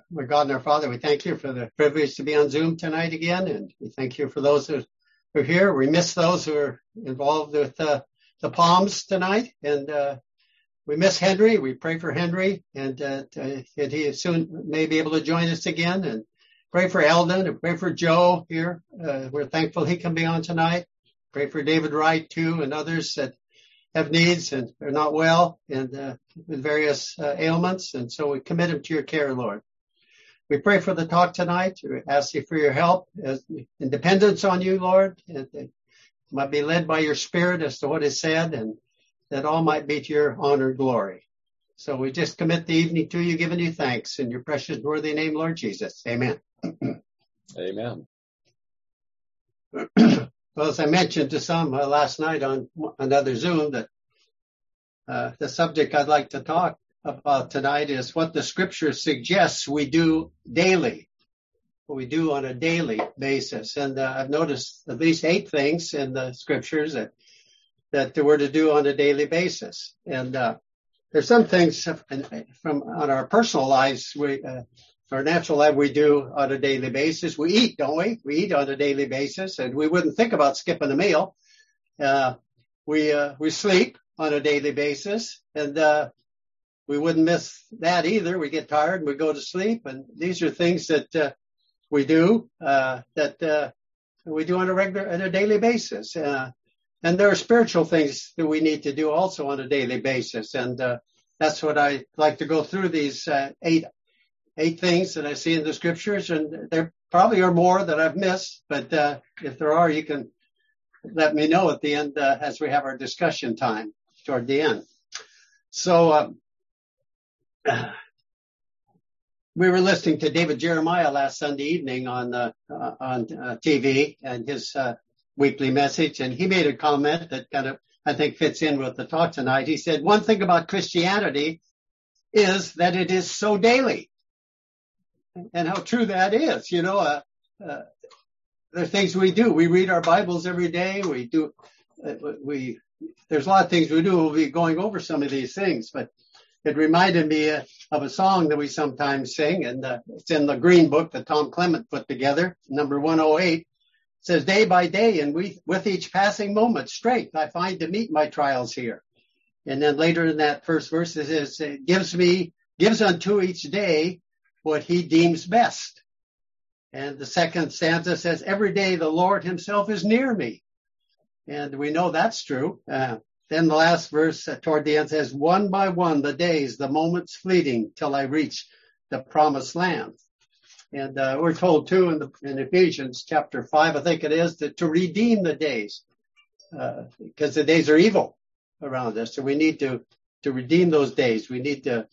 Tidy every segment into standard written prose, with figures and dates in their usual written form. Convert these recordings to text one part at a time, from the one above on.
Our God and our Father, we thank you for the privilege to be on Zoom tonight again, and we thank you for those who are here. We miss those who are involved with the Palms tonight, and we miss Henry. We pray for Henry, and that he soon may be able to join us again, and pray for Eldon, and pray for Joe here. We're thankful he can be on tonight. Pray for David Wright, too, and others that have needs and are not well and with various ailments, and so we commit them to your care, Lord. We pray for the talk tonight. We ask you for your help in dependence on you, Lord, and that might be led by your Spirit as to what is said, and that all might be to your honor and glory. So we just commit the evening to you, giving you thanks in your precious worthy name, Lord Jesus. Amen. Amen. Well, as I mentioned to some last night on another Zoom, that the subject I'd like to talk about tonight is what the Scripture suggests we do daily, what we do on a daily basis. And I've noticed at least 8 things in the Scriptures that we're to do on a daily basis. And there's some things from on our personal lives, our natural life we do on a daily basis. We eat, don't we? We eat on a daily basis, and we wouldn't think about skipping a meal. We sleep on a daily basis, and we wouldn't miss that either. We get tired and we go to sleep, and these are things that we do on a daily basis. And there are spiritual things that we need to do also on a daily basis, and that's what I like to go through these 8 things that I see in the Scriptures, and there probably are more that I've missed, but if there are, you can let me know at the end as we have our discussion time toward the end. So we were listening to David Jeremiah last Sunday evening on TV and his weekly message, and he made a comment that kind of, I think, fits in with the talk tonight. He said, one thing about Christianity is that it is so daily. And how true that is. You know, there are things we do. We read our Bibles every day. There's a lot of things we do. We'll be going over some of these things, but it reminded me of a song that we sometimes sing, and it's in the Green Book that Tom Clement put together, number 108. It says, day by day, and with each passing moment, strength I find to meet my trials here. And then later in that first verse, it says, gives unto each day what he deems best. And the second stanza says, every day the Lord himself is near me. And we know that's true. Then the last verse toward the end says, one by one, the days, the moments fleeting till I reach the promised land. And we're told too in Ephesians chapter 5, I think it is, to redeem the days, because the days are evil around us. So we need to redeem those days. We need to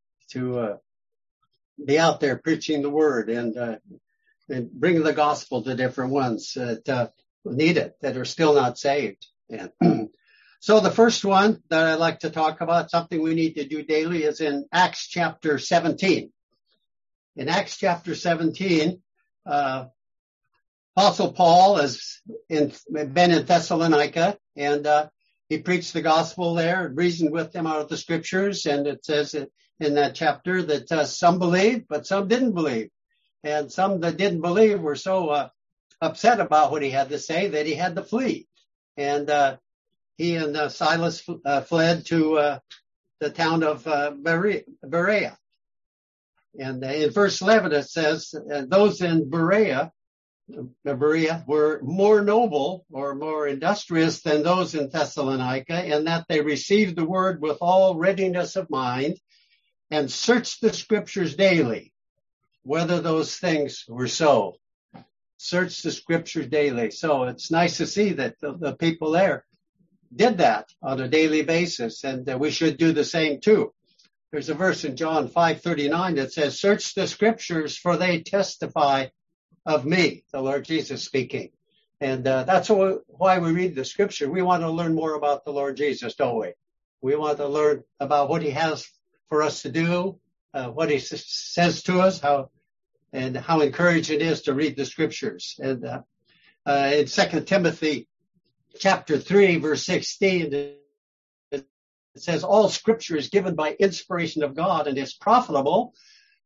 be out there preaching the word and bringing the gospel to different ones that need it, that are still not saved. And so the first one that I like to talk about, something we need to do daily, is in Acts chapter 17. In Acts chapter 17, Apostle Paul has been in Thessalonica, and he preached the gospel there and reasoned with them out of the Scriptures. And it says in that chapter that some believed, but some didn't believe. And some that didn't believe were so upset about what he had to say that he had to flee. And he and Silas fled to the town of Berea. And in verse 11 it says, those in Berea were more noble or more industrious than those in Thessalonica, in that they received the word with all readiness of mind and searched the Scriptures daily, whether those things were so. Search the Scriptures daily. So it's nice to see that the people there did that on a daily basis, and we should do the same too. There's a verse in John 5:39 that says, search the Scriptures for they testify of me, the Lord Jesus speaking. And that's why we read the Scripture. We want to learn more about the Lord Jesus, don't we? We want to learn about what he has for us to do, what he says to us, how encouraging it is to read the Scriptures. And in 2 Timothy chapter 3, verse 16, it says, all Scripture is given by inspiration of God and is profitable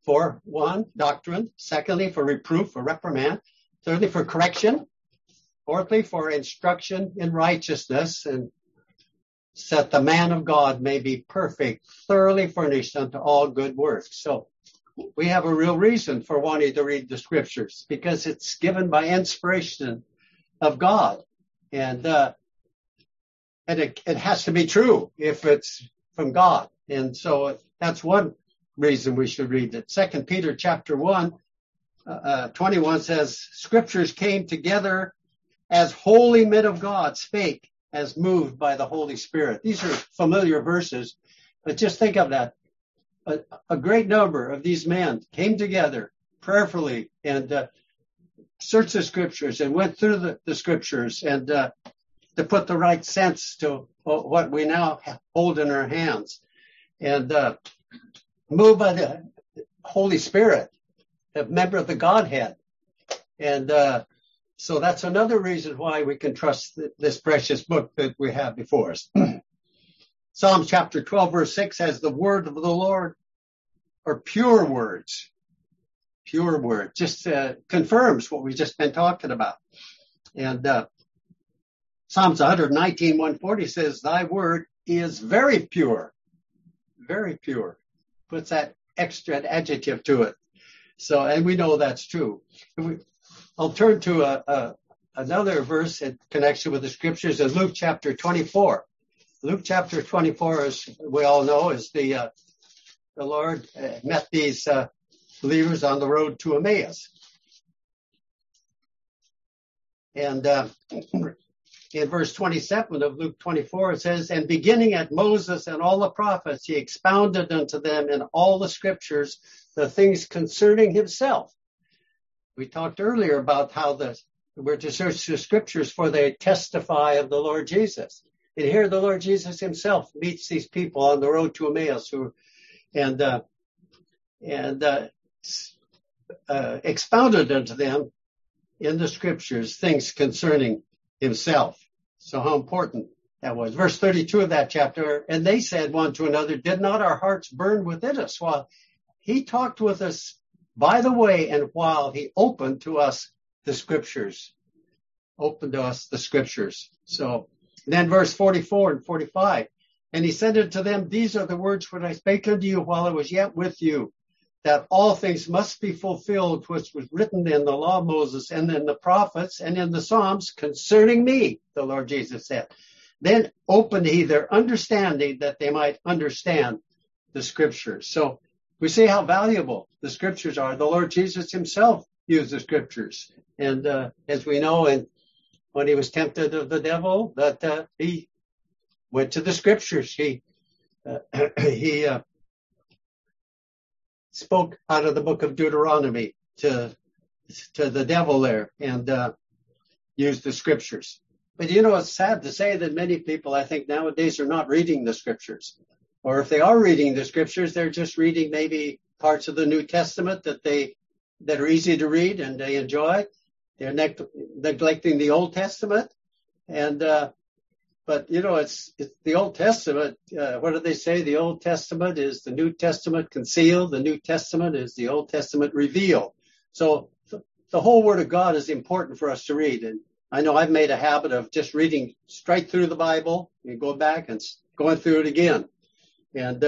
for one, doctrine. Secondly, for reproof, for reprimand. Thirdly, for correction. Fourthly, for instruction in righteousness, and so that the man of God may be perfect, thoroughly furnished unto all good works. So we have a real reason for wanting to read the scriptures, because it's given by inspiration of God. And it has to be true if it's from God. And so that's one reason we should read it. 2 Peter chapter 1, 21 says, Scriptures came together as holy men of God spake, as moved by the Holy Spirit. These are familiar verses, but just think of that. A great number of these men came together prayerfully and searched the Scriptures and went through the Scriptures and to put the right sense to what we now hold in our hands. And moved by the Holy Spirit, a member of the Godhead. And so that's another reason why we can trust this precious book that we have before us. Psalms chapter 12, verse 6 says, the word of the Lord are pure words. Pure words. Just confirms what we've just been talking about. And Psalms 119, 140 says, thy word is very pure. Very pure. Puts that extra adjective to it. So, and we know that's true. I'll turn to another verse in connection with the scriptures in Luke chapter 24. Luke chapter 24, as we all know, is the Lord met these believers on the road to Emmaus. And in verse 27 of Luke 24, it says, and beginning at Moses and all the prophets, he expounded unto them in all the scriptures the things concerning himself. We talked earlier about how we're to search the scriptures for they testify of the Lord Jesus. And here the Lord Jesus himself meets these people on the road to Emmaus expounded unto them in the scriptures things concerning himself. So how important that was. Verse 32 of that chapter, and they said one to another, did not our hearts burn within us while he talked with us by the way, and while he opened to us the scriptures. So then verse 44 and 45, and he said unto them, these are the words which I spake unto you while I was yet with you, that all things must be fulfilled which was written in the law of Moses and in the prophets and in the Psalms concerning me, the Lord Jesus said. Then opened he their understanding that they might understand the scriptures. So we see how valuable the scriptures are. The Lord Jesus himself used the scriptures. And as we know, and when he was tempted of the devil, that he went to the scriptures. He spoke out of the book of Deuteronomy to the devil there and used the scriptures. But it's sad to say that many people, I think nowadays, are not reading the scriptures. Or if they are reading the scriptures, they're just reading maybe parts of the New Testament that are easy to read and they enjoy. They're neglecting the Old Testament. And but it's the Old Testament. What do they say? The Old Testament is the New Testament concealed. The New Testament is the Old Testament revealed. So the whole Word of God is important for us to read. And I know I've made a habit of just reading straight through the Bible and go back and going through it again. And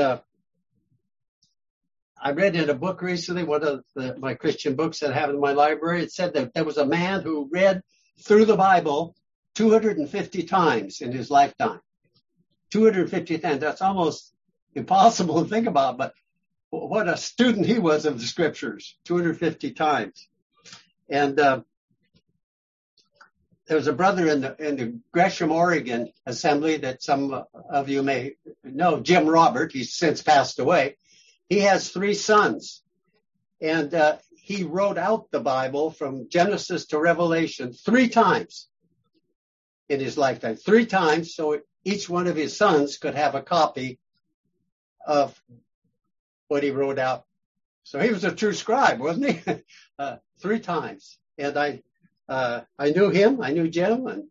I read in a book recently, one of my Christian books that I have in my library, it said that there was a man who read through the Bible 250 times in his lifetime. 250 times. That's almost impossible to think about, but what a student he was of the scriptures, 250 times. And there was a brother in the Gresham, Oregon assembly that some of you may know, Jim Robert. He's since passed away. He has 3 sons, and he wrote out the Bible from Genesis to Revelation 3 times in his lifetime. 3 times, so each one of his sons could have a copy of what he wrote out. So he was a true scribe, wasn't he? 3 times. And I knew him, I knew Jim, and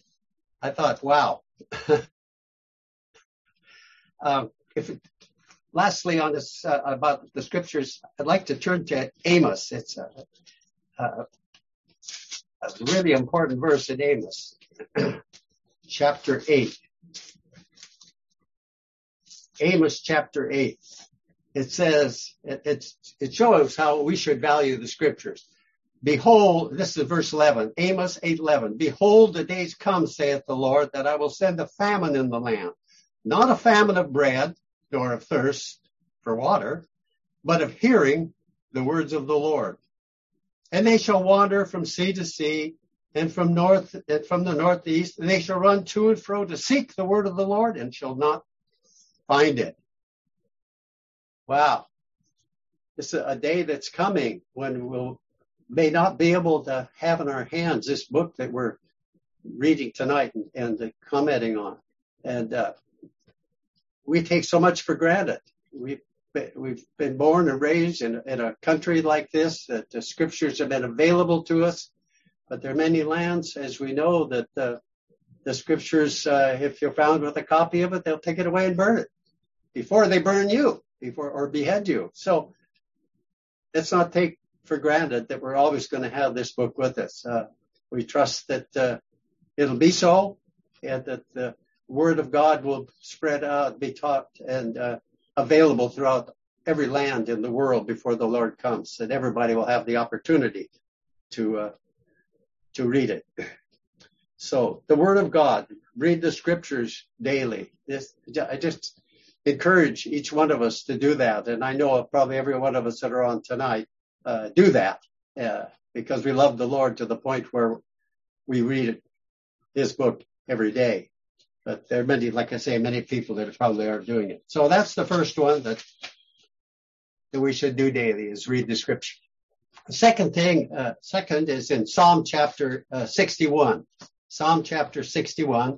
I thought, wow. lastly, on this about the scriptures, I'd like to turn to Amos. It's a really important verse in Amos, chapter 8. Amos chapter 8. It says, it shows how we should value the scriptures. Behold, this is verse 11, Amos 8:11. Behold, the days come, saith the Lord, that I will send a famine in the land, not a famine of bread, nor of thirst for water, but of hearing the words of the Lord. And they shall wander from sea to sea, and from the northeast, and they shall run to and fro to seek the word of the Lord, and shall not find it. Wow. This is a day that's coming when we'll may not be able to have in our hands this book that we're reading tonight and commenting on. And we take so much for granted. We've been born and raised in a country like this, that the scriptures have been available to us. But there are many lands, as we know, that the scriptures, if you're found with a copy of it, they'll take it away and burn it before they burn you, or behead you. So let's not take for granted that we're always going to have this book with us. We trust that it'll be so, and that the word of God will spread out, be taught, and available throughout every land in the world before the Lord comes, that everybody will have the opportunity to read it. So the word of God, read the scriptures daily. I just encourage each one of us to do that. And I know probably every one of us that are on tonight do that because we love the Lord to the point where we read his book every day. But there are many, like I say, many people that probably aren't doing it. So that's the first one that we should do daily, is read the scripture. The second is in Psalm chapter 61. Psalm chapter 61.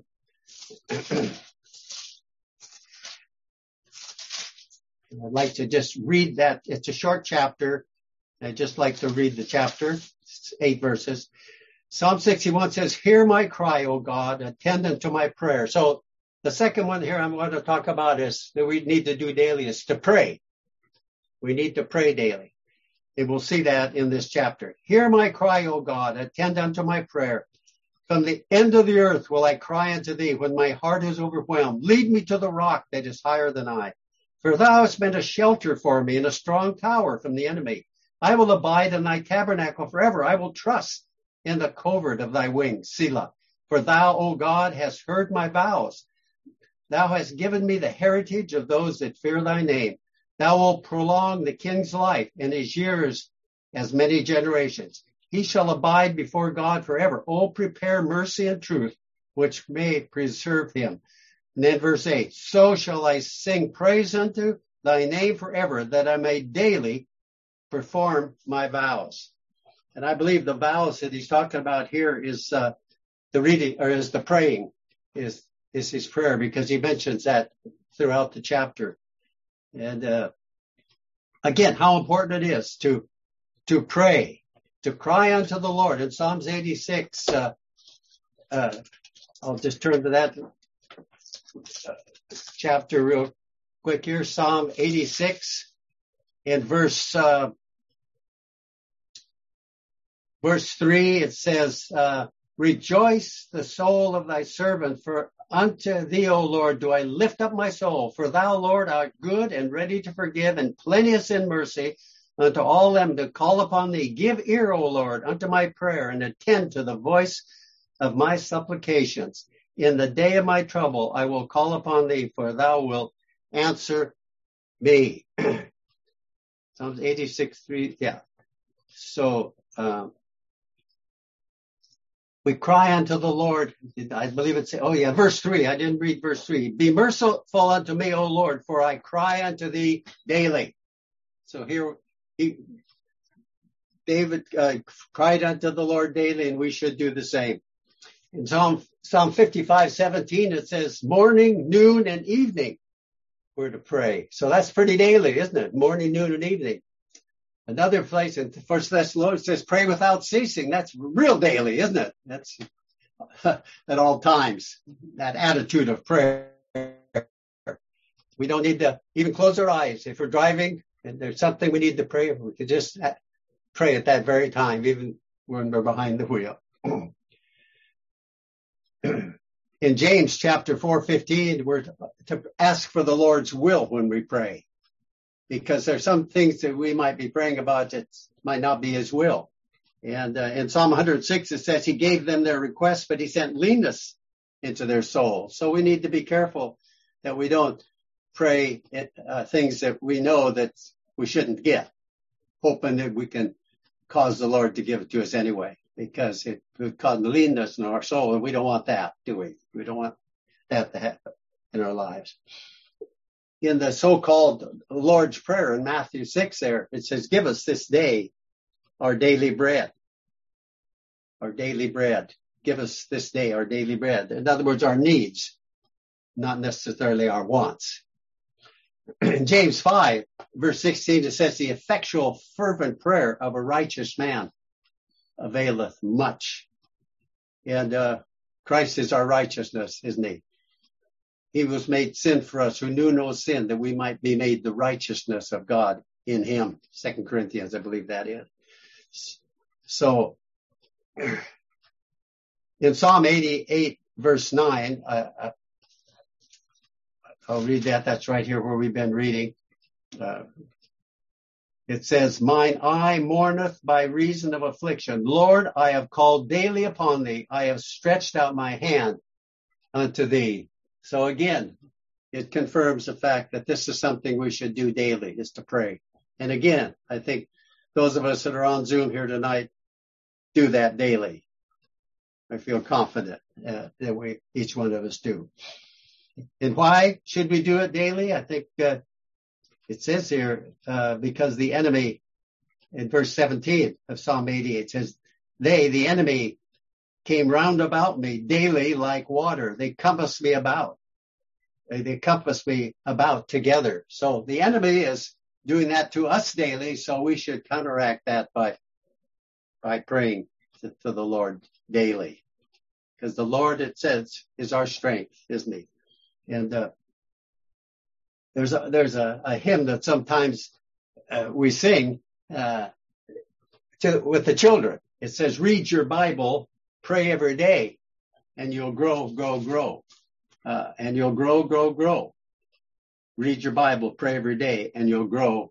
I'd like to just read that. It's a short chapter. I'd just like to read the chapter. It's 8 verses. Psalm 61 says, hear my cry, O God, attend unto my prayer. So the second one here I'm going to talk about is that we need to do daily is to pray. We need to pray daily. And we'll see that in this chapter. Hear my cry, O God, attend unto my prayer. From the end of the earth will I cry unto thee when my heart is overwhelmed. Lead me to the rock that is higher than I. For thou hast been a shelter for me and a strong tower from the enemy. I will abide in thy tabernacle forever. I will trust in the covert of thy wings, Selah. For thou, O God, hast heard my vows. Thou hast given me the heritage of those that fear thy name. Thou wilt prolong the king's life and his years as many generations. He shall abide before God forever. Oh, prepare mercy and truth, which may preserve him. And then verse 8, so shall I sing praise unto thy name forever, that I may daily perform my vows. And I believe the vows that he's talking about here is the reading, or is the praying, is his prayer, because he mentions that throughout the chapter. And again, how important it is to pray, to cry unto the Lord. In Psalms 86, I'll just turn to that chapter real quick here. Psalm 86 and verse 3, it says, rejoice the soul of thy servant, for unto thee, O Lord, do I lift up my soul. For thou, Lord, art good and ready to forgive, and plenteous in mercy unto all them that call upon thee. Give ear, O Lord, unto my prayer, and attend to the voice of my supplications. In the day of my trouble I will call upon thee, for thou wilt answer me. Psalms 86:3, yeah. So we cry unto the Lord. I believe it's, verse 3. I didn't read verse 3. Be merciful unto me, O Lord, for I cry unto thee daily. So here, David cried unto the Lord daily, and we should do the same. In Psalm 55:17, it says, morning, noon, and evening we're to pray. So that's pretty daily, isn't it? Morning, noon, and evening. Another place in 1 Thessalonians says, pray without ceasing. That's real daily, isn't it? That's at all times, that attitude of prayer. We don't need to even close our eyes. If we're driving and there's something we need to pray, we could just pray at that very time, even when we're behind the wheel. In James chapter 4:15, we're to ask for the Lord's will when we pray, because there's some things that we might be praying about that might not be his will. And in Psalm 106, it says he gave them their requests, but he sent leanness into their soul. So we need to be careful that we don't pray things that we know that we shouldn't get, hoping that we can cause the Lord to give it to us anyway, because it would cause leanness in our soul, and we don't want that, do we? We don't want that to happen in our lives. In the so-called Lord's Prayer in Matthew 6 there, it says, give us this day our daily bread. Our daily bread. Give us this day our daily bread. In other words, our needs, not necessarily our wants. In James 5, verse 16, it says, the effectual, fervent prayer of a righteous man availeth much. And Christ is our righteousness, isn't he? He was made sin for us who knew no sin, that we might be made the righteousness of God in him. 2 Corinthians, I believe that is. So, in Psalm 88, verse 9, I'll read that. That's right here where we've been reading. It says, mine eye mourneth by reason of affliction. Lord, I have called daily upon thee. I have stretched out my hand unto thee. So again, it confirms the fact that this is something we should do daily, is to pray. And again, I think those of us that are on Zoom here tonight do that daily. I feel confident that each one of us do. And why should we do it daily? I think it says here, because the enemy, in verse 17 of Psalm 88, says, they, the enemy, came round about me daily like water. They compass me about. They compass me about together. So the enemy is doing that to us daily, so we should counteract that by praying to the Lord daily. Because the Lord, it says, is our strength, isn't he? And there's a hymn that sometimes we sing with the children. It says, read your Bible, pray every day, and you'll grow. And you'll grow. Read your Bible, pray every day, and you'll grow.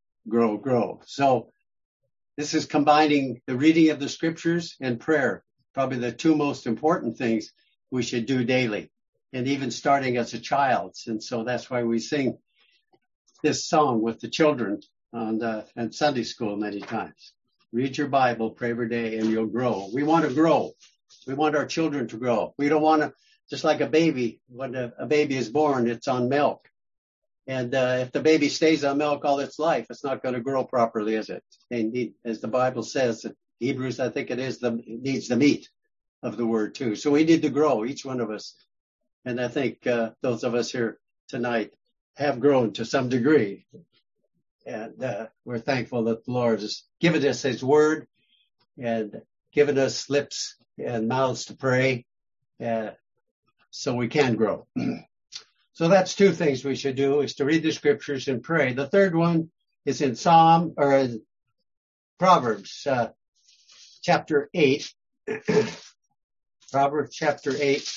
So this is combining the reading of the scriptures and prayer, probably the two most important things we should do daily, and even starting as a child. And so that's why we sing this song with the children and Sunday school many times. Read your Bible, pray every day, and you'll grow. We want to grow. We want our children to grow. We don't want to, just like a baby, when a baby is born, it's on milk. And if the baby stays on milk all its life, it's not going to grow properly, is it? They need, as the Bible says, Hebrews, I think it is, it needs the meat of the word too. So we need to grow, each one of us. And I think those of us here tonight have grown to some degree. And we're thankful that the Lord has given us his word and given us lips and mouths to pray so we can grow. So that's two things we should do, is to read the scriptures and pray. The third one is in Proverbs chapter 8. Proverbs chapter 8,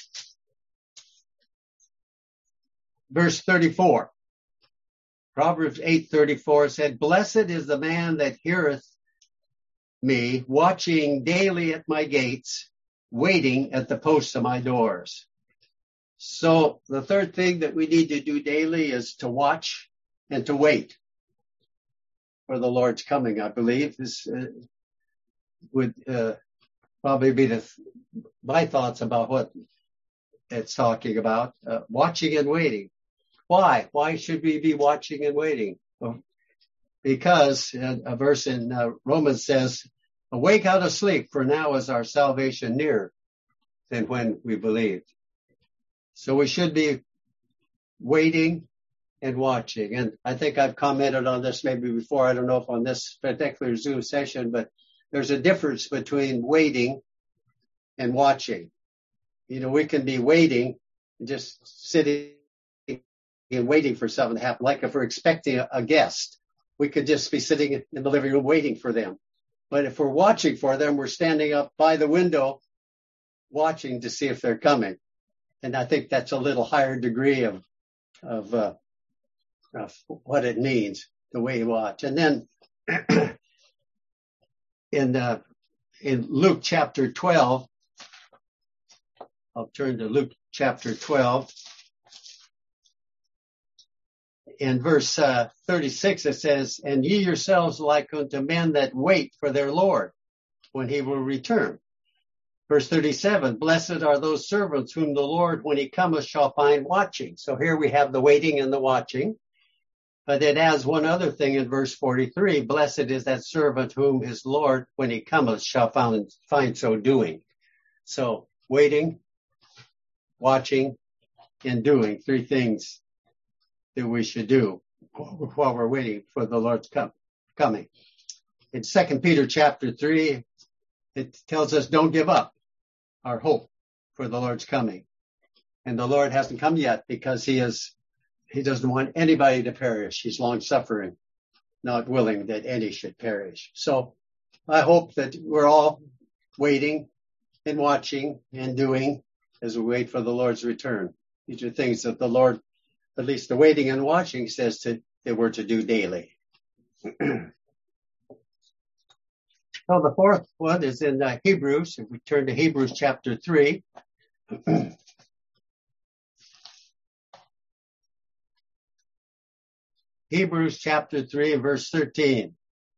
verse 34. Proverbs 8:34 said, blessed is the man that heareth me, watching daily at my gates, waiting at the posts of my doors. So the third thing that we need to do daily is to watch and to wait for the Lord's coming. I believe this would probably be my thoughts about what it's talking about, watching and waiting. Why? Why should we be watching and waiting? Because a verse in Romans says, awake out of sleep, for now is our salvation nearer than when we believed. So we should be waiting and watching. And I think I've commented on this maybe before. I don't know if on this particular Zoom session, but there's a difference between waiting and watching. You know, we can be waiting, just sitting and waiting for something to happen. Like if we're expecting a guest, we could just be sitting in the living room waiting for them. But if we're watching for them, we're standing up by the window watching to see if they're coming. And I think that's a little higher degree of what it means, the way you watch. And then in Luke chapter 12, I'll turn to Luke chapter 12. In verse 36, it says, "And ye yourselves like unto men that wait for their Lord, when he will return." Verse 37, "Blessed are those servants whom the Lord, when he cometh, shall find watching." So here we have the waiting and the watching. But it adds one other thing in verse 43, "Blessed is that servant whom his Lord, when he cometh, shall find so doing." So waiting, watching, and doing, three things that we should do while we're waiting for the Lord's coming. In 2 Peter chapter 3, it tells us don't give up our hope for the Lord's coming. And the Lord hasn't come yet because he doesn't want anybody to perish. He's long suffering, not willing that any should perish. So I hope that we're all waiting and watching and doing as we wait for the Lord's return. These are things that the Lord, at least the waiting and watching, says that we're to do daily. So the fourth one is in Hebrews. If we turn to Hebrews chapter 3. Hebrews chapter 3 and verse 13.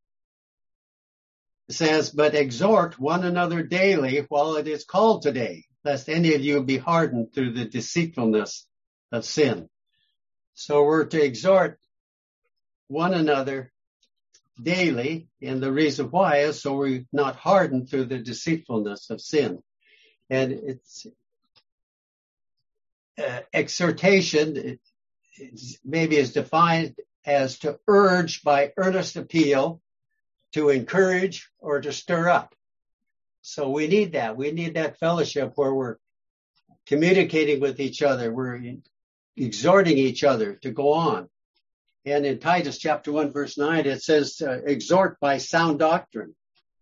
It says, "But exhort one another daily while it is called today, lest any of you be hardened through the deceitfulness of sin." So we're to exhort one another daily, and the reason why is so we're not hardened through the deceitfulness of sin. And it's exhortation, maybe is defined as to urge by earnest appeal, to encourage, or to stir up. So we need that. We need that fellowship where we're communicating with each other. We're exhorting each other to go on. And in Titus chapter 1, verse 9, it says, exhort by sound doctrine.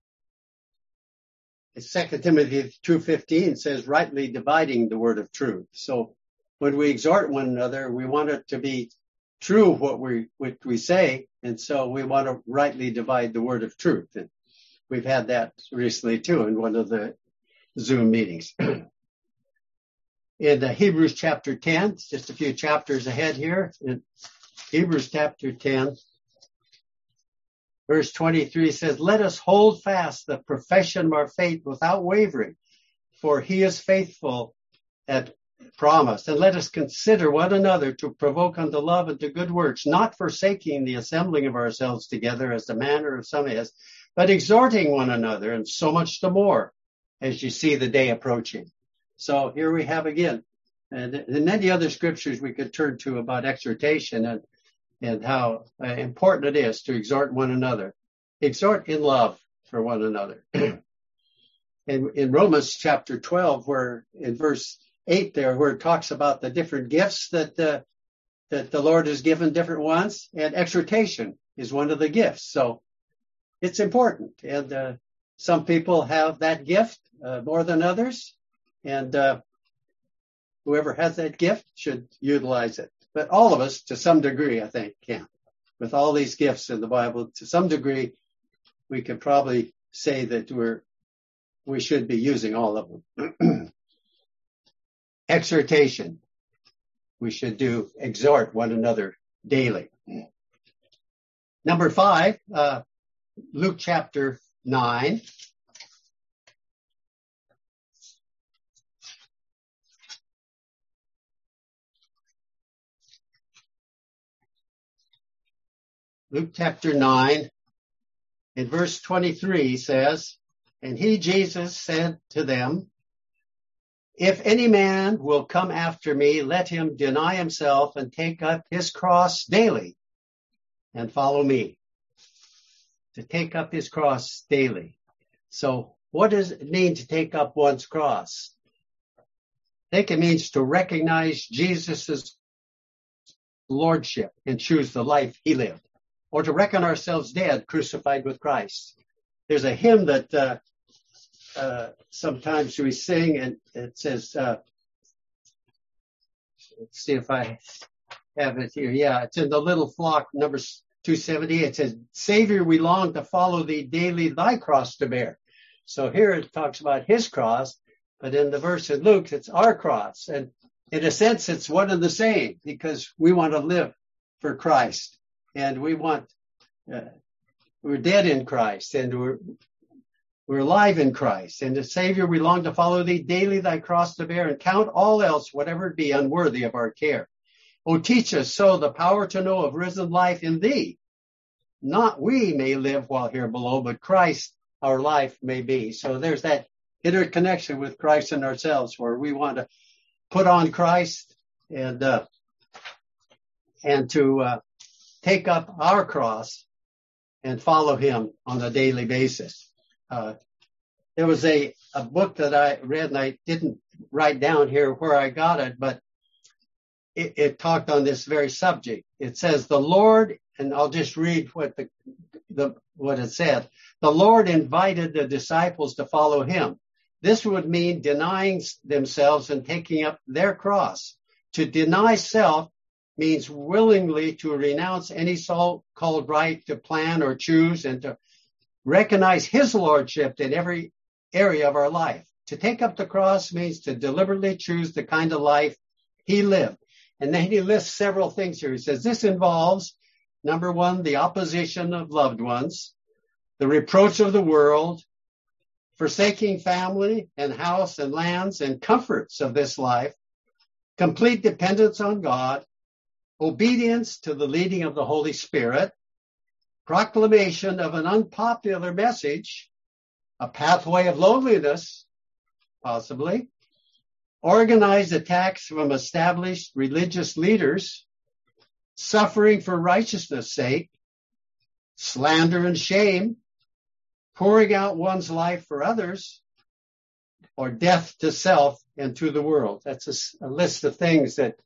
In 2 Timothy 2:15 says, rightly dividing the word of truth. So when we exhort one another, we want it to be true what we say. And so we want to rightly divide the word of truth. And we've had that recently too in one of the Zoom meetings. In Hebrews chapter 10, just a few chapters ahead here, in Hebrews chapter 10, verse 23 says, "Let us hold fast the profession of our faith without wavering, for he is faithful at promise. And let us consider one another to provoke unto love and to good works, not forsaking the assembling of ourselves together as the manner of some is, but exhorting one another, and so much the more as you see the day approaching." So here we have again, and many other scriptures we could turn to about exhortation and how important it is to exhort one another. Exhort in love for one another. And in Romans chapter 12, where in verse 8 there, where it talks about the different gifts that the Lord has given different ones, and exhortation is one of the gifts. So it's important. And some people have that gift more than others. And whoever has that gift should utilize it. But all of us, to some degree, I think, can. With all these gifts in the Bible, to some degree, we can probably say that we should be using all of them. Exhortation. We should exhort one another daily. Number 5, Luke chapter 9. Luke chapter 9, in verse 23 says, "And he, Jesus, said to them, If any man will come after me, let him deny himself and take up his cross daily and follow me." To take up his cross daily. So what does it mean to take up one's cross? I think it means to recognize Jesus' lordship and choose the life he lived, or to reckon ourselves dead, crucified with Christ. There's a hymn that sometimes we sing, and it says, let's see if I have it here. Yeah, it's in the Little Flock, number 270. It says, Savior, we long to follow thee daily, thy cross to bear. So here it talks about his cross, but in the verse in Luke, it's our cross. And in a sense, it's one and the same, because we want to live for Christ, and we want, we're dead in Christ, and we're alive in Christ. And the Savior, we long to follow thee daily, thy cross to bear, and count all else, whatever it be, unworthy of our care. O teach us so the power to know of risen life in thee. Not we may live while here below, but Christ our life may be. So there's that interconnection with Christ and ourselves, where we want to put on Christ and to take up our cross and follow him on a daily basis. There was a book that I read, and I didn't write down here where I got it, but it talked on this very subject. It says, the Lord, and I'll just read what what it said. The Lord invited the disciples to follow him. This would mean denying themselves and taking up their cross. To deny self means willingly to renounce any so-called right to plan or choose, and to recognize his lordship in every area of our life. To take up the cross means to deliberately choose the kind of life he lived. And then he lists several things here. He says this involves, number one, the opposition of loved ones, the reproach of the world, forsaking family and house and lands and comforts of this life, complete dependence on God, obedience to the leading of the Holy Spirit, proclamation of an unpopular message, a pathway of loneliness, possibly, organized attacks from established religious leaders, suffering for righteousness' sake, slander and shame, pouring out one's life for others, or death to self and to the world. That's a list of things that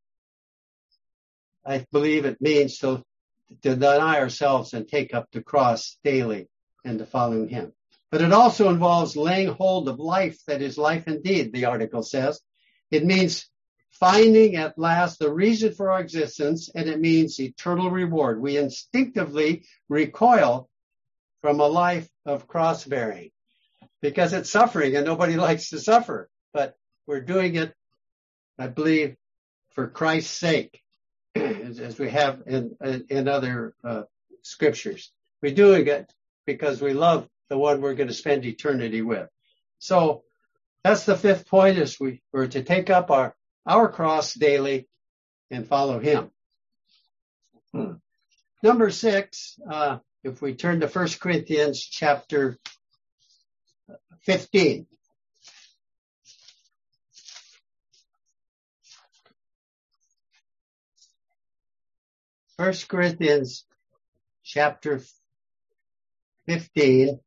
I believe it means to deny ourselves and take up the cross daily and to follow him. But it also involves laying hold of life that is life indeed, the article says. It means finding at last the reason for our existence, and it means eternal reward. We instinctively recoil from a life of cross-bearing because it's suffering and nobody likes to suffer. But we're doing it, I believe, for Christ's sake, as we have in other scriptures. We're doing it because we love the one we're going to spend eternity with. So that's the fifth point, is we're to take up our cross daily and follow him. Number 6, if we turn to 1 Corinthians chapter 15. 1 Corinthians chapter 15.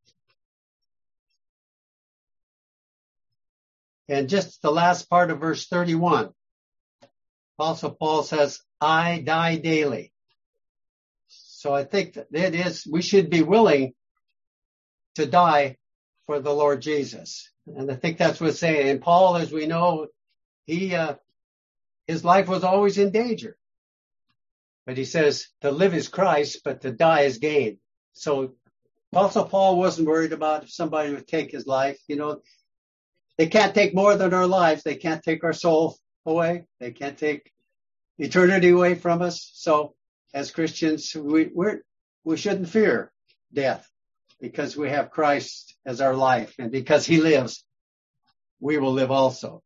And just the last part of verse 31. Apostle Paul says, I die daily. So I think that it is, we should be willing to die for the Lord Jesus. And I think that's what it's saying. And Paul, as we know, his life was always in danger. But he says to live is Christ, but to die is gain. So Apostle Paul wasn't worried about if somebody would take his life. You know, they can't take more than our lives. They can't take our soul away. They can't take eternity away from us. So as Christians, we shouldn't fear death because we have Christ as our life. And because he lives, we will live also.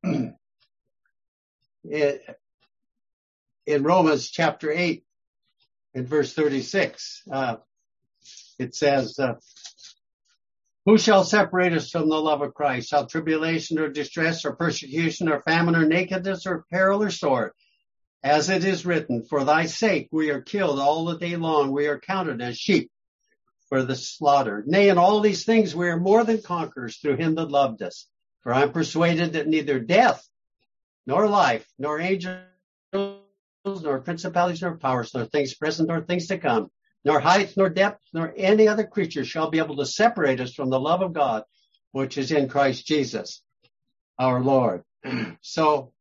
In Romans chapter 8, in verse 36, it says, who shall separate us from the love of Christ? Shall tribulation or distress or persecution or famine or nakedness or peril or sword? As it is written, for thy sake we are killed all the day long. We are counted as sheep for the slaughter. Nay, in all these things we are more than conquerors through him that loved us. For I am persuaded that neither death, nor life, nor angels, nor principalities, nor powers, nor things present, nor things to come, nor height, nor depth, nor any other creature shall be able to separate us from the love of God, which is in Christ Jesus, our Lord. So,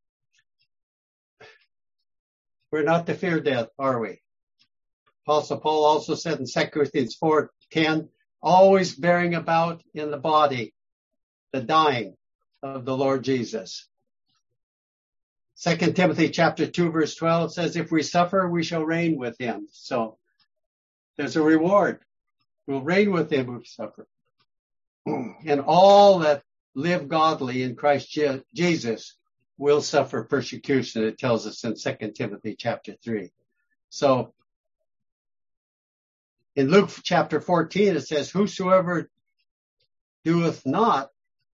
we're not to fear death, are we? Apostle Paul also said in 2 Corinthians 4:10, always bearing about in the body the dying of the Lord Jesus. 2 Timothy chapter 2 verse 12 says, if we suffer, we shall reign with him. So there's a reward. We'll reign with him if we suffer. And all that live godly in Christ Jesus will suffer persecution. It tells us in 2 Timothy chapter 3. So in Luke chapter 14, it says, whosoever doth not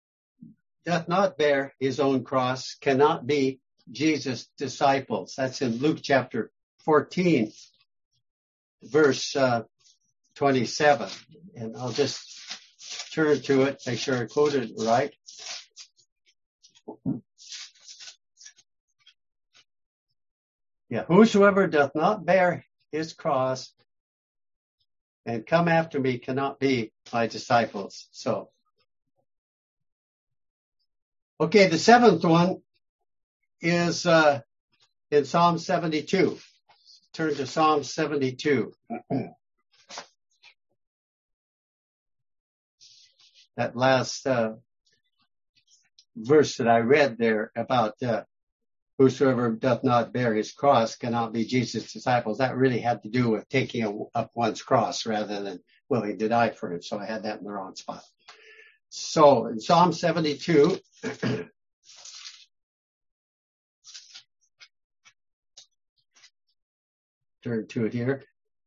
bear his own cross cannot be Jesus' disciples. That's in Luke chapter 14, verse 27. And I'll just turn to it, make sure I quoted it right. Yeah, whosoever doth not bear his cross and come after me cannot be my disciples. So, okay, the seventh one is in Psalm 72. Turn to Psalm 72. That last verse that I read there about whosoever doth not bear his cross cannot be Jesus' disciples. That really had to do with taking up one's cross rather than willing to die for it. So I had that in the wrong spot. So in Psalm 72, turn to it here.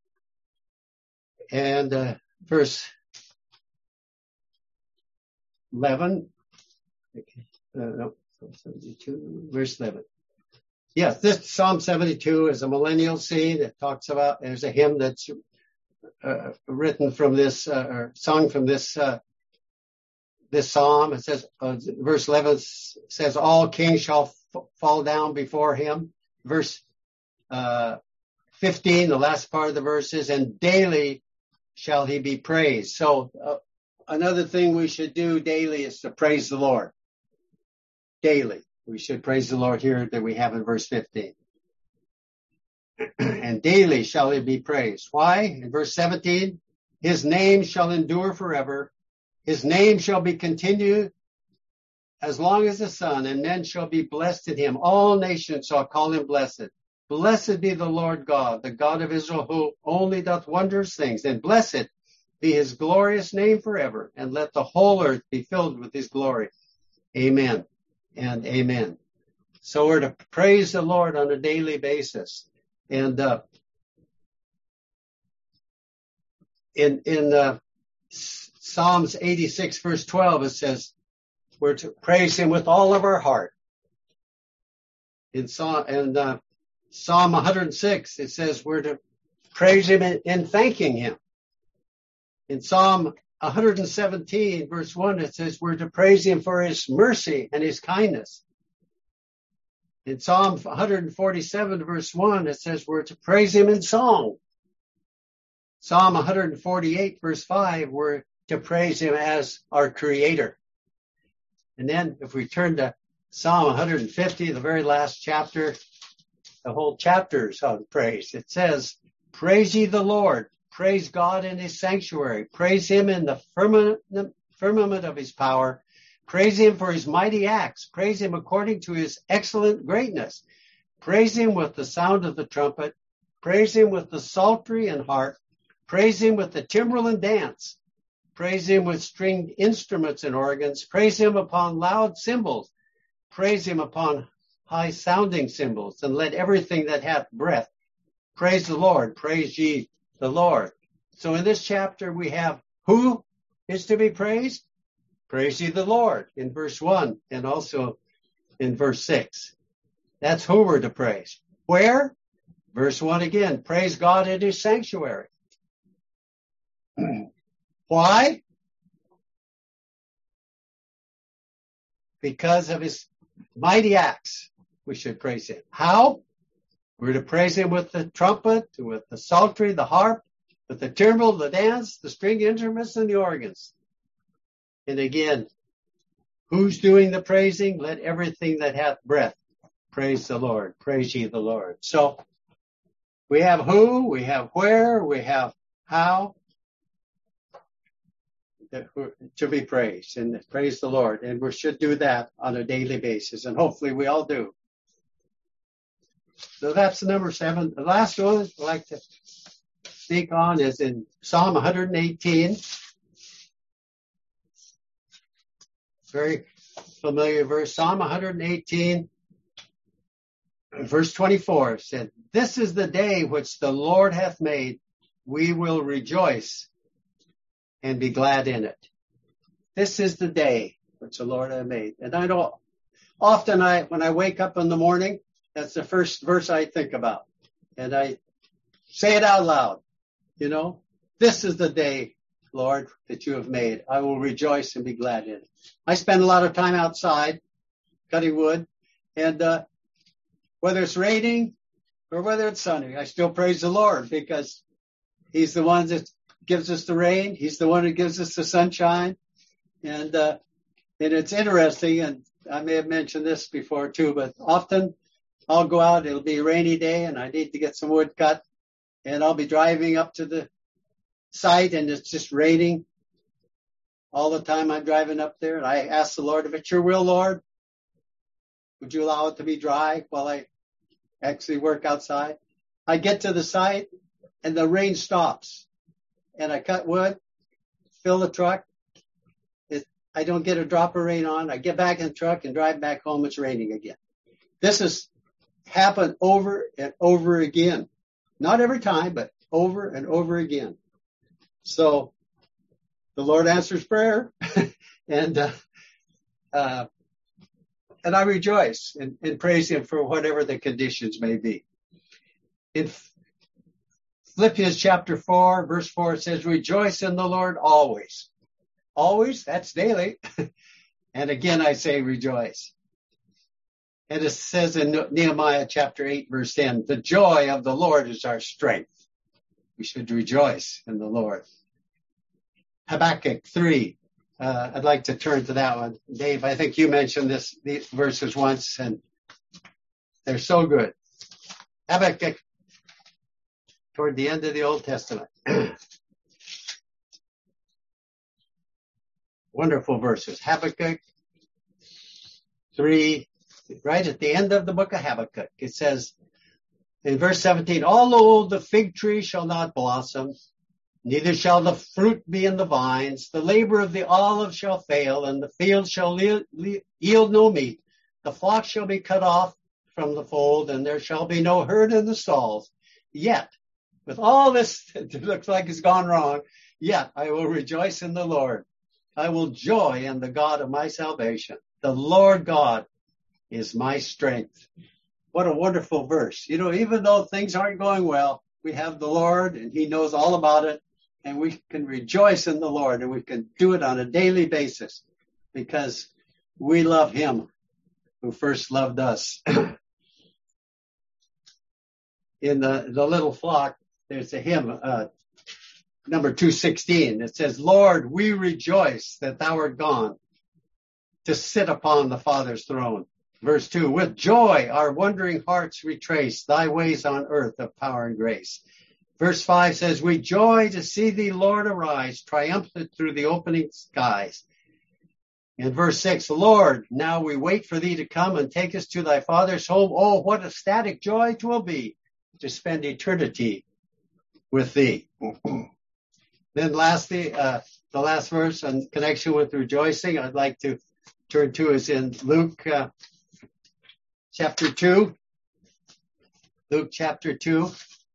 And verse 11. No, 72, verse 11. Yes, this Psalm 72 is a millennial scene. It talks about, there's a hymn that's written from this, or sung from this psalm. It says, verse 11 says, all kings shall fall down before him. Verse 15, the last part of the verse is, and daily shall he be praised. So another thing we should do daily is to praise the Lord. Daily. We should praise the Lord here that we have in verse 15. And daily shall he be praised. Why? In verse 17, his name shall endure forever. His name shall be continued as long as the sun, and men shall be blessed in him. All nations shall call him blessed. Blessed be the Lord God, the God of Israel, who only doth wondrous things. And blessed be his glorious name forever. And let the whole earth be filled with his glory. Amen and amen. So we're to praise the Lord on a daily basis. And in Psalms 86 verse 12, it says we're to praise him with all of our heart. In Psalm 106, it says we're to praise him in thanking him. In Psalm 117 verse 1, it says we're to praise him for his mercy and his kindness. In Psalm 147 verse 1, it says we're to praise him in song. Psalm 148 verse 5, we're to praise him as our creator. And then if we turn to Psalm 150, the very last chapter, the whole chapter is on praise. It says, praise ye the Lord. Praise God in his sanctuary. Praise him in the firmament of his power. Praise him for his mighty acts. Praise him according to his excellent greatness. Praise him with the sound of the trumpet. Praise him with the psaltery and harp. Praise him with the timbrel and dance. Praise him with stringed instruments and organs. Praise him upon loud cymbals. Praise him upon high sounding cymbals. And let everything that hath breath praise the Lord. Praise ye the Lord. So in this chapter we have who is to be praised? Praise ye the Lord in verse 1 and also in verse 6. That's who we're to praise. Where? Verse 1 again, praise God in his sanctuary. Why? Because of his mighty acts, we should praise him. How? We're to praise him with the trumpet, with the psaltery, the harp, with the timbrel, the dance, the string instruments, and the organs. And again, who's doing the praising? Let everything that hath breath praise the Lord. Praise ye the Lord. So we have who, we have where, we have how to be praised, and praise the Lord. And we should do that on a daily basis, and hopefully we all do. So that's number 7. The last one I'd like to speak on is in Psalm 118. Very familiar verse. Psalm 118, verse 24 said, "This is the day which the Lord hath made. We will rejoice and be glad in it." This is the day which the Lord hath made. And I know often when I wake up in the morning, that's the first verse I think about. And I say it out loud, this is the day, Lord, that you have made. I will rejoice and be glad in it. I spend a lot of time outside cutting wood, and whether it's raining or whether it's sunny, I still praise the Lord because he's the one that gives us the rain. He's the one that gives us the sunshine. And it's interesting, and I may have mentioned this before too, but often I'll go out, it'll be a rainy day, and I need to get some wood cut, and I'll be driving up to the site, and it's just raining all the time I'm driving up there, and I ask the Lord, if it's your will, Lord, would you allow it to be dry while I actually work outside? I get to the site, and the rain stops, and I cut wood, fill the truck. I don't get a drop of rain on. I get back in the truck and drive back home. It's raining again. This has happened over and over again. Not every time, but over and over again. So the Lord answers prayer, and I rejoice and praise him for whatever the conditions may be. In Philippians chapter 4, verse 4, it says, "Rejoice in the Lord always." Always, that's daily. And again, I say rejoice. And it says in Nehemiah chapter 8, verse 10, "The joy of the Lord is our strength." We should rejoice in the Lord. Habakkuk 3. I'd like to turn to that one. Dave, I think you mentioned these verses once, and they're so good. Habakkuk, toward the end of the Old Testament. Wonderful verses. Habakkuk 3, right at the end of the book of Habakkuk. It says in verse 17, "Although the fig tree shall not blossom, neither shall the fruit be in the vines, the labor of the olive shall fail, and the field shall yield no meat. The flock shall be cut off from the fold, and there shall be no herd in the stalls. Yet, with all this that looks like it's gone wrong, yet I will rejoice in the Lord. I will joy in the God of my salvation. The Lord God is my strength." What a wonderful verse. Even though things aren't going well, we have the Lord, and he knows all about it, and we can rejoice in the Lord, and we can do it on a daily basis because we love him who first loved us. In the little flock, there's a hymn, number 216. It says, "Lord, we rejoice that thou art gone to sit upon the Father's throne." Verse 2, "With joy our wondering hearts retrace thy ways on earth of power and grace." Verse 5 says, "We joy to see thee, Lord, arise, triumphant through the opening skies." In verse 6, "Lord, now we wait for thee to come and take us to thy Father's home. Oh, what ecstatic joy 'twill be to spend eternity with thee." Then lastly, the last verse in connection with rejoicing I'd like to turn to is in Luke chapter 2. Luke chapter 2.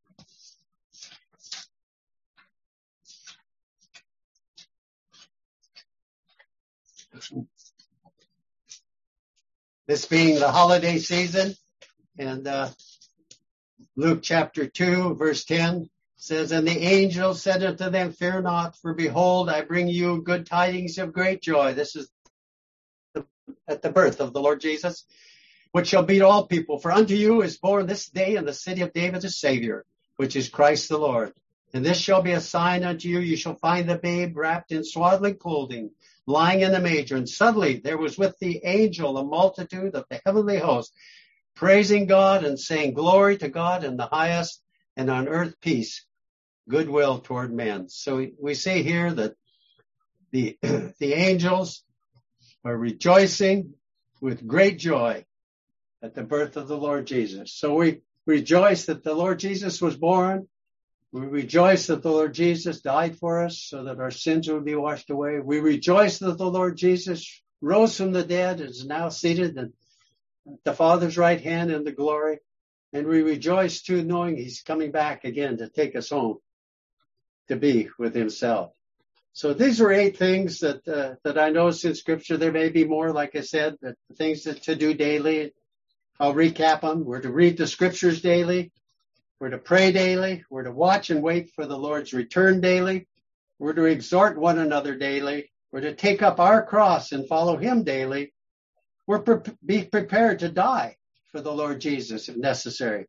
This being the holiday season, and Luke chapter 2, verse 10 says, "And the angel said unto them, Fear not, for behold, I bring you good tidings of great joy." This is at the birth of the Lord Jesus. which shall be to all people. For unto you is born this day in the city of David a Savior, which is Christ the Lord. And this shall be a sign unto you. You shall find the babe wrapped in swaddling clothing, lying in a manger. And suddenly there was with the angel a multitude of the heavenly host, praising God and saying, Glory to God in the highest, and on earth peace, goodwill toward men. So we see here that the angels are rejoicing with great joy at the birth of the Lord Jesus. So we rejoice that the Lord Jesus was born. We rejoice that the Lord Jesus died for us so that our sins would be washed away. We rejoice that the Lord Jesus rose from the dead and is now seated at the Father's right hand in the glory. And we rejoice too, knowing he's coming back again to take us home to be with himself. So these are 8 things that I noticed in Scripture. There may be more, like I said, that things to do daily. I'll recap them. We're to read the Scriptures daily. We're to pray daily. We're to watch and wait for the Lord's return daily. We're to exhort one another daily. We're to take up our cross and follow him daily. We're be prepared to die for the Lord Jesus if necessary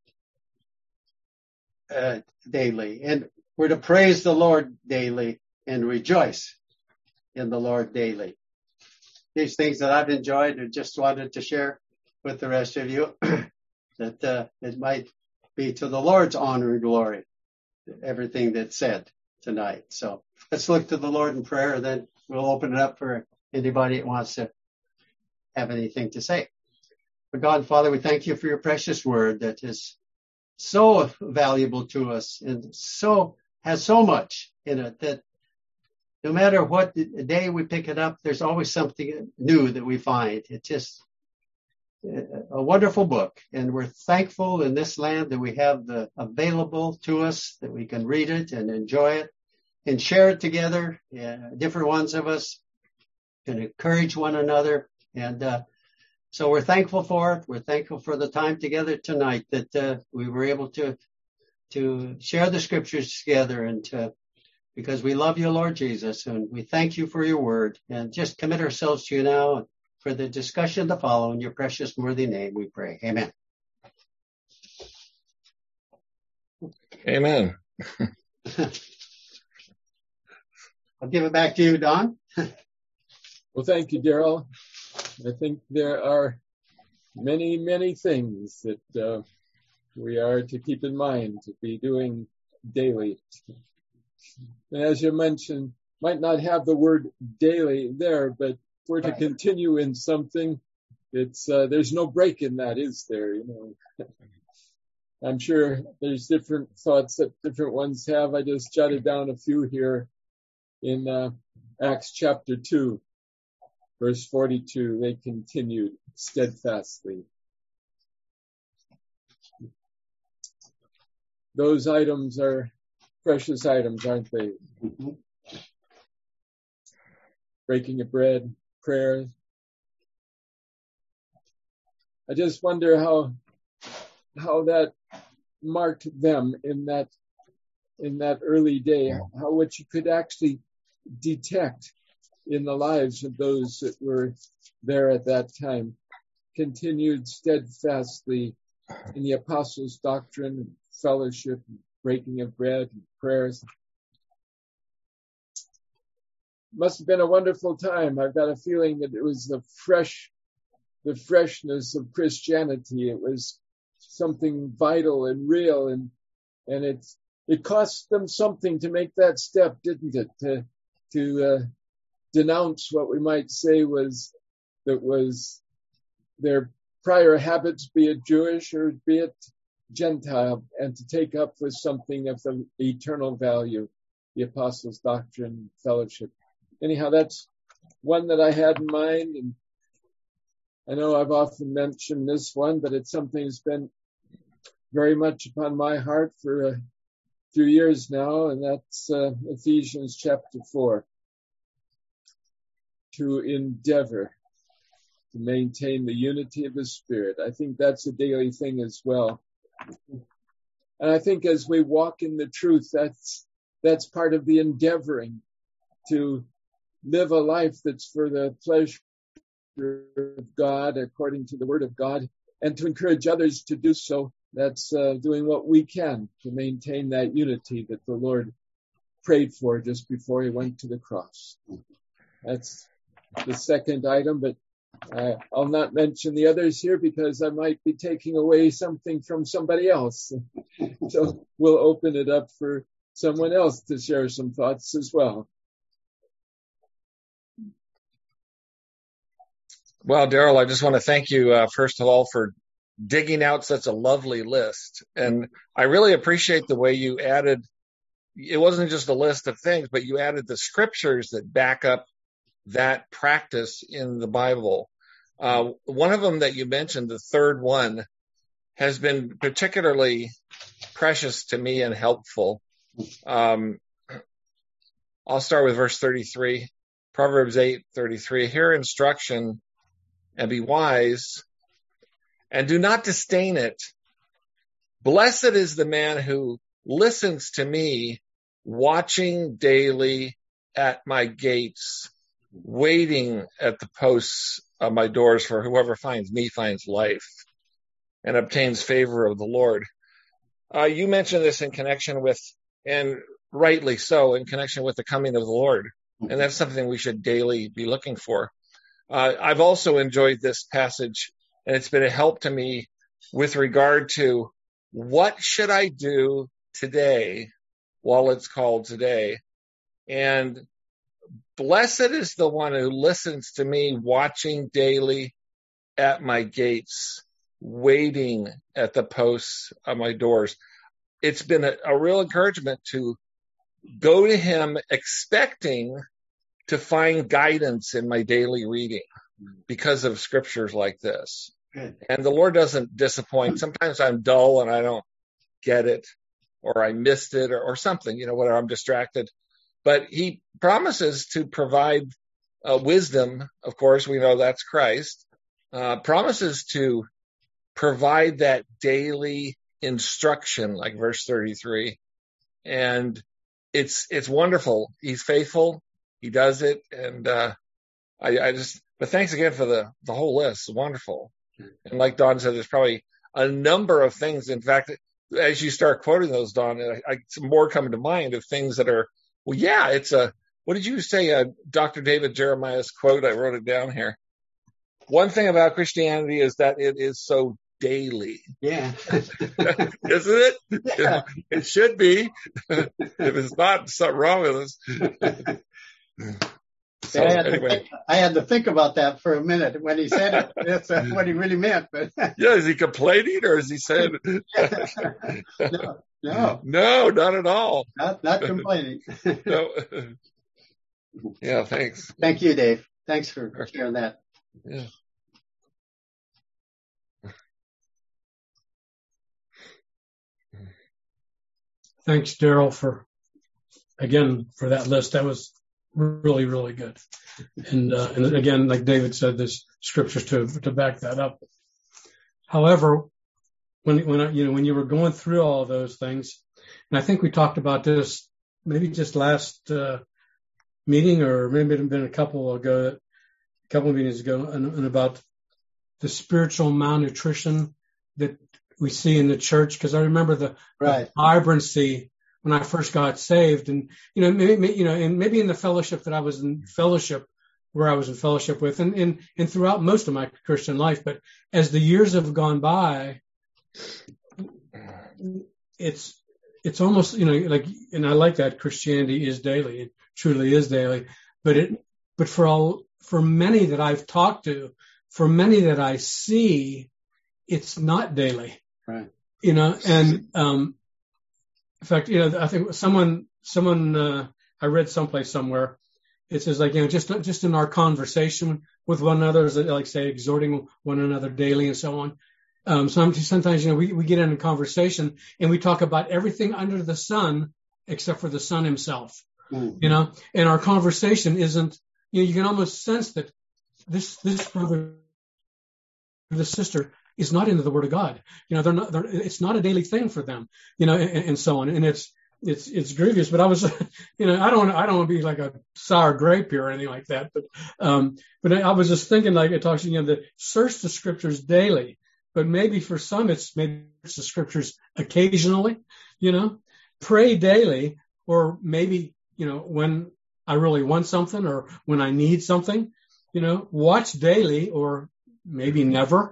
daily. And we're to praise the Lord daily and rejoice in the Lord daily. These things that I've enjoyed and just wanted to share with the rest of you, that it might be to the Lord's honor and glory, everything that's said tonight. So let's look to the Lord in prayer, and then we'll open it up for anybody that wants to have anything to say. But God, Father, we thank you for your precious word that is so valuable to us and so has so much in it that no matter what day we pick it up, there's always something new that we find. It's just a wonderful book, and we're thankful in this land that we have the available to us, that we can read it and enjoy it and share it together. Different ones of us can encourage one another, and so we're thankful for it. We're thankful for the time together tonight that we were able to share the Scriptures together, and because we love you, Lord Jesus, and we thank you for your word, and just commit ourselves to you now for the discussion to follow. In your precious and worthy name we pray. Amen. Amen. I'll give it back to you, Don. Well, thank you, Daryl. I think there are many, many things that we are to keep in mind to be doing daily. And as you mentioned, might not have the word daily there, but if we're to continue in something, it's there's no break in that, is there? You know, I'm sure there's different thoughts that different ones have. I just jotted down a few here in Acts chapter 2, verse 42. They continued steadfastly. Those items are precious items, aren't they? Mm-hmm. Breaking of bread, prayers. I just wonder how that marked them in that early day, how what you could actually detect in the lives of those that were there at that time. Continued steadfastly in the apostles' doctrine and fellowship, and breaking of bread and prayers. Must have been a wonderful time. I've got a feeling that it was the freshness of Christianity. It was something vital and real, and it cost them something to make that step, didn't it? To denounce what we might say was their prior habits, be it Jewish or be it Gentile, and to take up with something of the eternal value, the apostles' doctrine, fellowship. Anyhow, that's one that I had in mind, and I know I've often mentioned this one, but it's something that's been very much upon my heart for a few years now, and that's Ephesians chapter 4. To endeavor to maintain the unity of the Spirit. I think that's a daily thing as well. And I think as we walk in the truth, that's part of the endeavoring to live a life that's for the pleasure of God, according to the Word of God, and to encourage others to do so. That's doing what we can to maintain that unity that the Lord prayed for just before he went to the cross. That's the second item, but I'll not mention the others here because I might be taking away something from somebody else. So we'll open it up for someone else to share some thoughts as well. Well, Daryl, I just want to thank you, first of all, for digging out such a lovely list. And I really appreciate the way you added, it wasn't just a list of things, but you added the scriptures that back up that practice in the Bible. One of them that you mentioned, the third one, has been particularly precious to me and helpful. I'll start with verse 33, Proverbs 8:33. Hear instruction and be wise, and do not disdain it. Blessed is the man who listens to me, watching daily at my gates, waiting at the posts of my doors, for whoever finds me finds life and obtains favor of the Lord. You mentioned this in connection with, and rightly so, in connection with the coming of the Lord. And that's something we should daily be looking for. I've also enjoyed this passage, and it's been a help to me with regard to what should I do today while it's called today. And blessed is the one who listens to me, watching daily at my gates, waiting at the posts of my doors. It's been a real encouragement to go to him expecting to find guidance in my daily reading because of scriptures like this. Good. And the Lord doesn't disappoint. Sometimes I'm dull and I don't get it, or I missed it, or something, whatever, I'm distracted. But he promises to provide wisdom. Of course, we know that's Christ. Promises to provide that daily instruction, like verse 33. And it's wonderful. He's faithful. He does it. And but thanks again for the whole list. It's wonderful. And like Don said, there's probably a number of things. In fact, as you start quoting those, Don, some more come to mind of things that are, well, yeah, what did you say? Dr. David Jeremiah's quote, I wrote it down here. One thing about Christianity is that it is so daily. Yeah. Isn't it? Yeah. It should be. If it's not, something wrong with us. So, I had to think about that for a minute when he said it. That's what he really meant. But yeah, is he complaining or is he saying? No, not at all. Not complaining. No. Yeah, thanks. Thank you, Dave. Thanks for sharing that. Yeah. Thanks, Daryl, for that list. That was really, really good. And again, like David said, there's scriptures to back that up. However, when you were going through all of those things, and I think we talked about this maybe just last meeting, or maybe it had been a couple of meetings ago, and about the spiritual malnutrition that we see in the church. Because I remember the vibrancy when I first got saved, and maybe in the fellowship that I was in fellowship, where I was in fellowship with, and throughout most of my Christian life. But as the years have gone by, it's almost and I like that Christianity is daily. It truly is daily. But for many that I've talked to, for many that I see, it's not daily. Right. In fact, I think someone I read someplace somewhere, it says just in our conversation with one another, like say exhorting one another daily and so on. Sometimes we get in a conversation and we talk about everything under the sun except for the Son himself. Mm-hmm. And our conversation isn't. You can almost sense that this brother, this sister, is not into the Word of God. It's not a daily thing for them. And so on. And it's grievous. But I was, I don't want to be like a sour grape here or anything like that. But I was just thinking, like it talks, search the Scriptures daily. but maybe for some, it's maybe the scriptures occasionally, pray daily, or maybe, when I really want something or when I need something, watch daily or maybe never,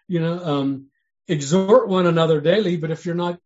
exhort one another daily. But if you're not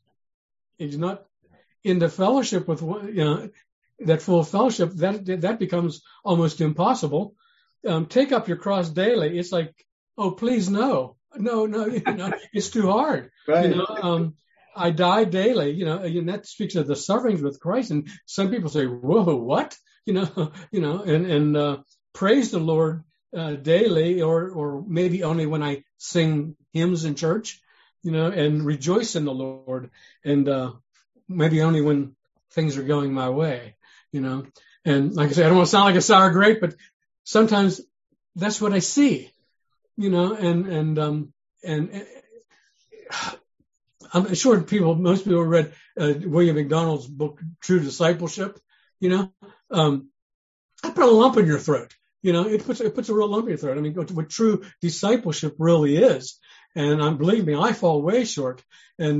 into fellowship with, that full fellowship, that becomes almost impossible. Take up your cross daily. It's like, oh, please, no, it's too hard. Right. I die daily, and that speaks of the sufferings with Christ. And some people say, whoa, what? And praise the Lord daily, or maybe only when I sing hymns in church, and rejoice in the Lord, and maybe only when things are going my way, And like I said, I don't want to sound like a sour grape, but sometimes that's what I see, and I'm sure most people read William McDonald's book, True Discipleship. I put a lump in your throat. It puts a real lump in your throat. I mean, what true discipleship really is. And believe me, I fall way short. But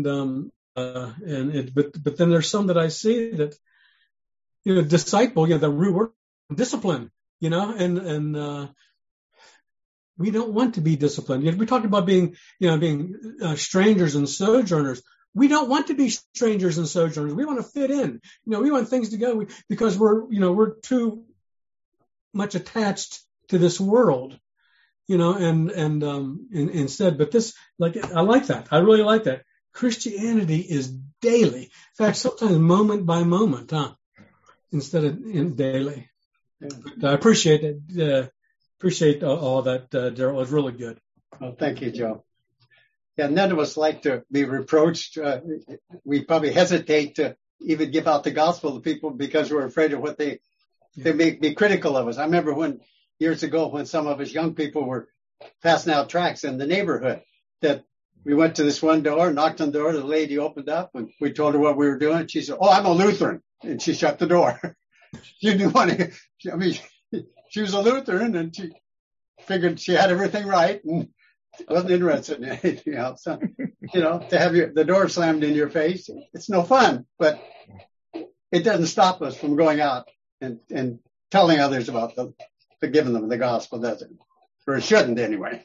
then there's some that I see that, disciple, the root word, discipline, and we don't want to be disciplined. We talked about being strangers and sojourners. We don't want to be strangers and sojourners. We want to fit in. We want things to go because we're too much attached to this world, and instead, but this, I like that. I really like that. Christianity is daily. In fact, sometimes moment by moment, instead of daily. But I appreciate it. Appreciate all that, Daryl. It was really good. Well, thank you, Joe. Yeah, none of us like to be reproached. We probably hesitate to even give out the gospel to people because we're afraid of what they may be critical of us. I remember years ago when some of us young people were passing out tracts in the neighborhood, that we went to this one door, knocked on the door, the lady opened up, and we told her what we were doing. She said, "Oh, I'm a Lutheran," and she shut the door. She didn't want to. She was a Lutheran, and she figured she had everything right and wasn't interested in anything else. So, to have the door slammed in your face, it's no fun, but it doesn't stop us from going out and telling others about giving them the gospel, does it? Or it shouldn't anyway.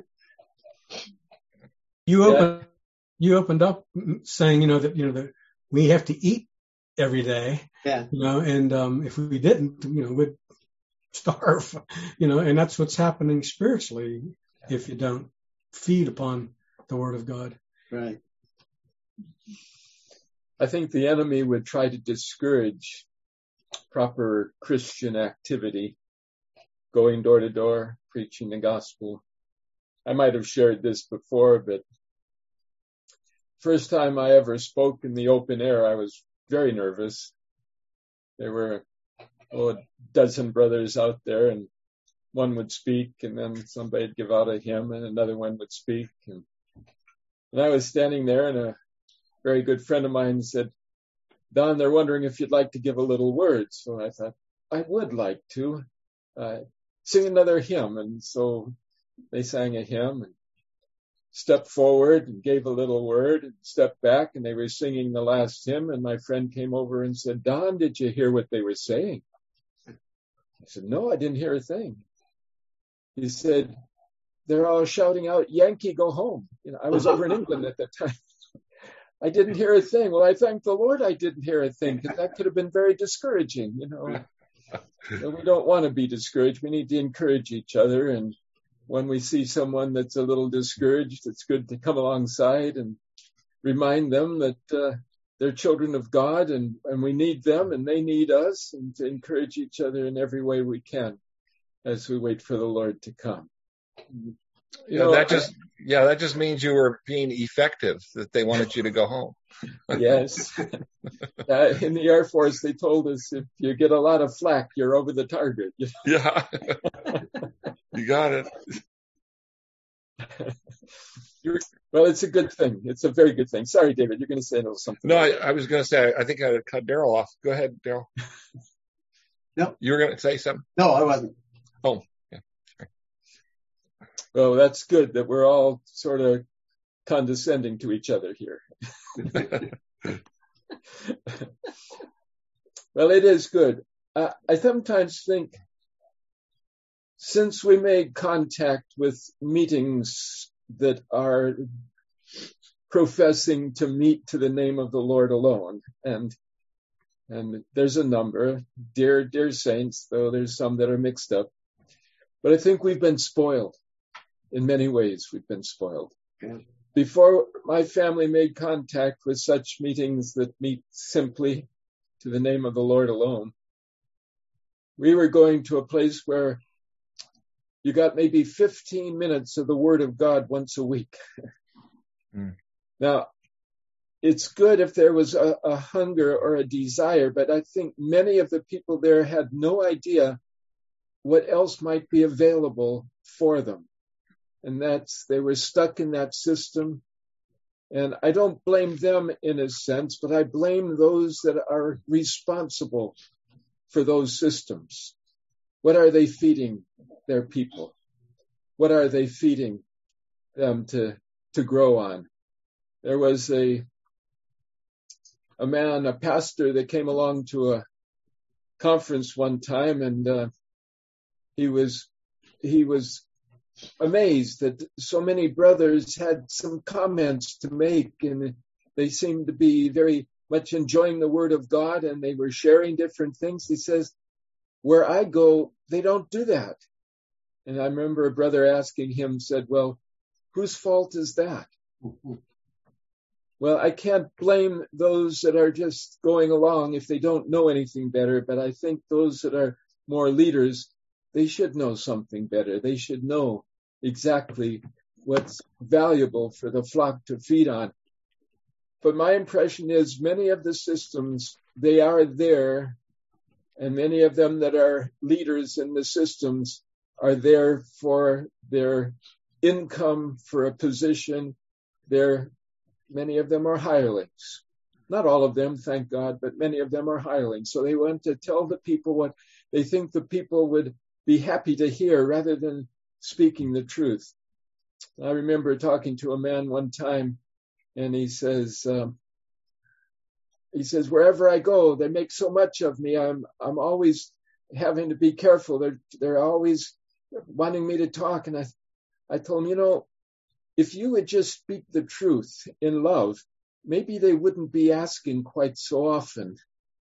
You opened up saying, that we have to eat every day. Yeah. And if we didn't, we'd starve, and that's what's happening spiritually if you don't feed upon the word of God. Right. I think the enemy would try to discourage proper Christian activity, going door to door, preaching the gospel. I might have shared this before, but first time I ever spoke in the open air, I was very nervous. There were a dozen brothers out there, and one would speak, and then somebody'd give out a hymn, and another one would speak. And I was standing there, and a very good friend of mine said, "Don, they're wondering if you'd like to give a little word." So I thought, I would like to sing another hymn. And so they sang a hymn and stepped forward and gave a little word and stepped back, and they were singing the last hymn. And my friend came over and said, "Don, did you hear what they were saying?" I said, "No, I didn't hear a thing." He said, "They're all shouting out, 'Yankee, go home.'" I was over in England at that time. I didn't hear a thing. Well, I thank the Lord I didn't hear a thing, because that could have been very discouraging. We don't want to be discouraged. We need to encourage each other. And when we see someone that's a little discouraged, it's good to come alongside and remind them that they're children of God, and we need them and they need us, and to encourage each other in every way we can as we wait for the Lord to come. That just means you were being effective, that they wanted you to go home. Yes. In the Air Force, they told us if you get a lot of flack, you're over the target. Yeah. You got it. Well, it's a good thing. It's a very good thing. Sorry, David, you're going to say something. No, I was going to say, I think I cut Daryl off. Go ahead, Daryl. No. You were going to say something? No, I wasn't. Oh, yeah. Well, that's good that we're all sort of condescending to each other here. Well, it is good. I sometimes think, since we made contact with meetings that are professing to meet to the name of the Lord alone, and there's a number, dear saints, though there's some that are mixed up, but I think we've been spoiled. In many ways, we've been spoiled. Yeah. Before my family made contact with such meetings that meet simply to the name of the Lord alone, we were going to a place where you got maybe 15 minutes of the Word of God once a week. Now, it's good if there was a hunger or a desire, but I think many of the people there had no idea what else might be available for them. And they were stuck in that system. And I don't blame them in a sense, but I blame those that are responsible for those systems. What are they feeding their people? What are they feeding them to grow on? There was a man, a pastor, that came along to a conference one time, and he was amazed that so many brothers had some comments to make, and they seemed to be very much enjoying the Word of God, and they were sharing different things. He says, where I go, they don't do that. And I remember a brother asking him, said, well, whose fault is that? Well, I can't blame those that are just going along if they don't know anything better, but I think those that are more leaders, they should know something better. They should know exactly what's valuable for the flock to feed on. But my impression is many of the systems, they are there, and many of them that are leaders in the systems are there for their income, for a position. Many of them are hirelings. Not all of them, thank God, but many of them are hirelings. So they want to tell the people what they think the people would be happy to hear rather than speaking the truth. I remember talking to a man one time, and he says, wherever I go, they make so much of me. I'm always having to be careful. They're always wanting me to talk. And I told him, if you would just speak the truth in love, maybe they wouldn't be asking quite so often.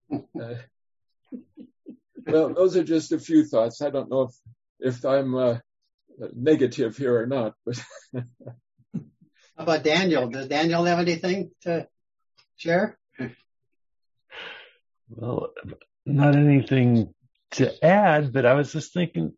Well, those are just a few thoughts. I don't know if I'm negative here or not. But how about Daniel? Does Daniel have anything to share? Well, not anything to add, but I was just thinking,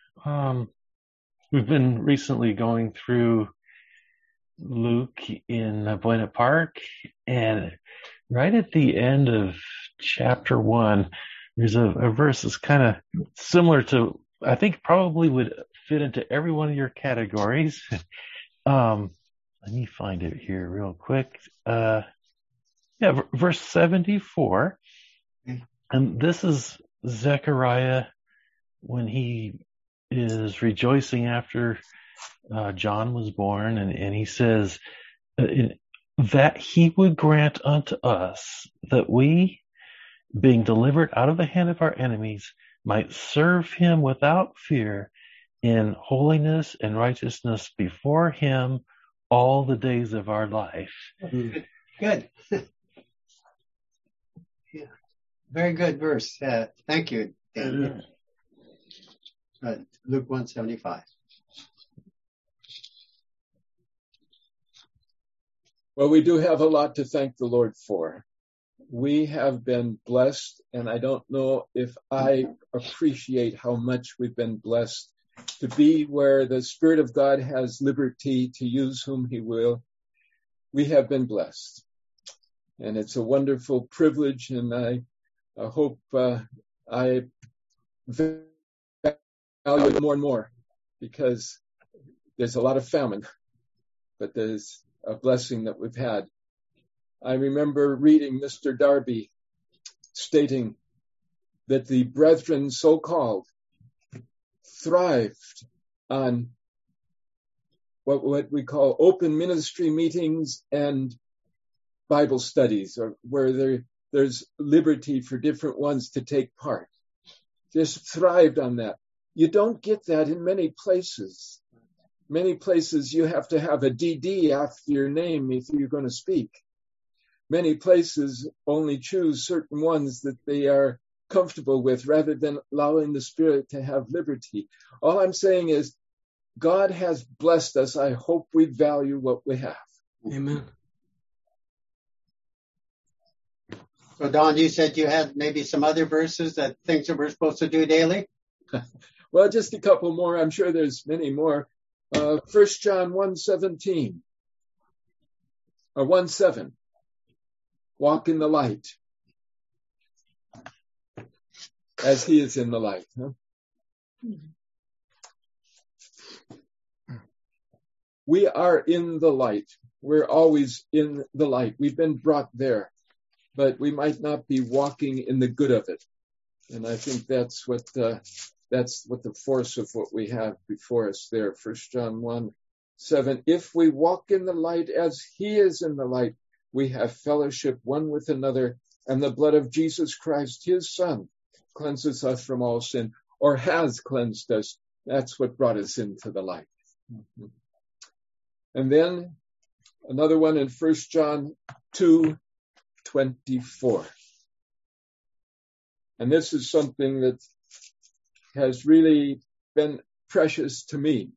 we've been recently going through Luke in Buena Park, and right at the end of chapter 1, there's a verse that's kind of similar to, I think probably would fit into every one of your categories. Let me find it here real quick. Verse 74. And this is Zechariah when he is rejoicing after John was born, and he says that he would grant unto us that we, being delivered out of the hand of our enemies, might serve him without fear in holiness and righteousness before him all the days of our life. Good. Yeah. Very good verse. Thank you, Dan. Luke 1:75. Well, we do have a lot to thank the Lord for. We have been blessed, and I don't know if I appreciate how much we've been blessed to be where the Spirit of God has liberty to use whom he will. We have been blessed, and it's a wonderful privilege, and I hope I value it more and more, because there's a lot of famine, but there's a blessing that we've had. I remember reading Mr. Darby stating that the brethren so-called thrived on what we call open ministry meetings and Bible studies, or where there's liberty for different ones to take part. Just thrived on that. You don't get that in many places. Many places you have to have a DD after your name if you're going to speak. Many places only choose certain ones that they are comfortable with rather than allowing the Spirit to have liberty. All I'm saying is God has blessed us. I hope we value what we have. Amen. So Don, you said you had maybe some other verses, that things that we're supposed to do daily? Well, just a couple more. I'm sure there's many more. 1 John 1:17 or 1:7. Walk in the light as he is in the light. Huh? We are in the light. We're always in the light. We've been brought there, but we might not be walking in the good of it. And I think that's what the force of what we have before us there. 1 John 1:7. If we walk in the light as he is in the light, we have fellowship one with another, and the blood of Jesus Christ, his Son, cleanses us from all sin, or has cleansed us. That's what brought us into the light. Mm-hmm. And then another one in 1 John 2:24. And this is something that has really been precious to me.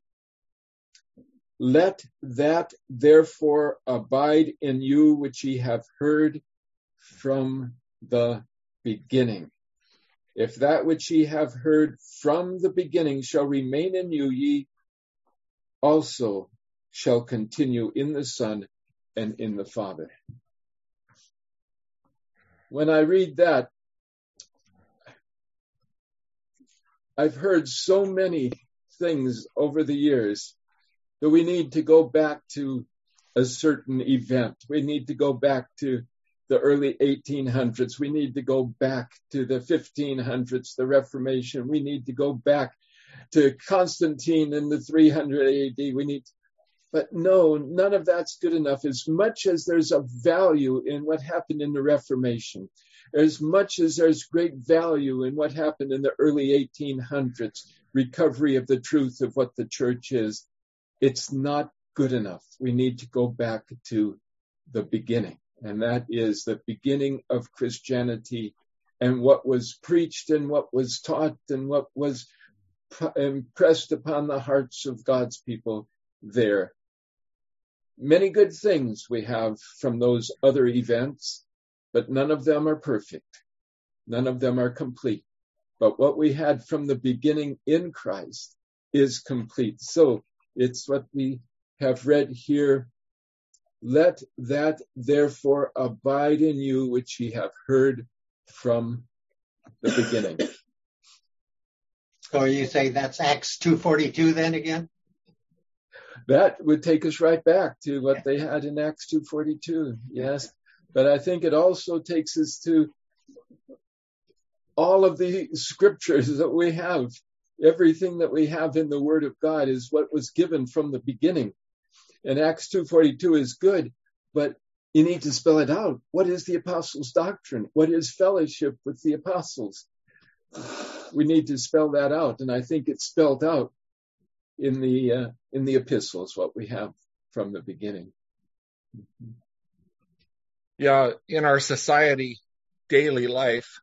Let that therefore abide in you which ye have heard from the beginning. If that which ye have heard from the beginning shall remain in you, ye also shall continue in the Son and in the Father. When I read that, I've heard so many things over the years that we need to go back to a certain event. We need to go back to the early 1800s. We need to go back to the 1500s, the Reformation. We need to go back to Constantine in the 300 AD. But no, none of that's good enough. As much as there's a value in what happened in the Reformation, as much as there's great value in what happened in the early 1800s, recovery of the truth of what the church is, it's not good enough. We need to go back to the beginning, and that is the beginning of Christianity and what was preached and what was taught and what was impressed upon the hearts of God's people there. Many good things we have from those other events, but none of them are perfect. None of them are complete. But what we had from the beginning in Christ is complete. So it's what we have read here. Let that therefore abide in you which ye have heard from the beginning. So you say that's Acts 2:42 then again? That would take us right back to what they had in Acts 2:42. Yes. But I think it also takes us to all of the scriptures that we have. Everything that we have in the Word of God is what was given from the beginning. And Acts 2:42 is good, but you need to spell it out. What is the apostles' doctrine? What is fellowship with the apostles? We need to spell that out, and I think it's spelled out in the epistles, what we have from the beginning. Yeah, in our society, daily life,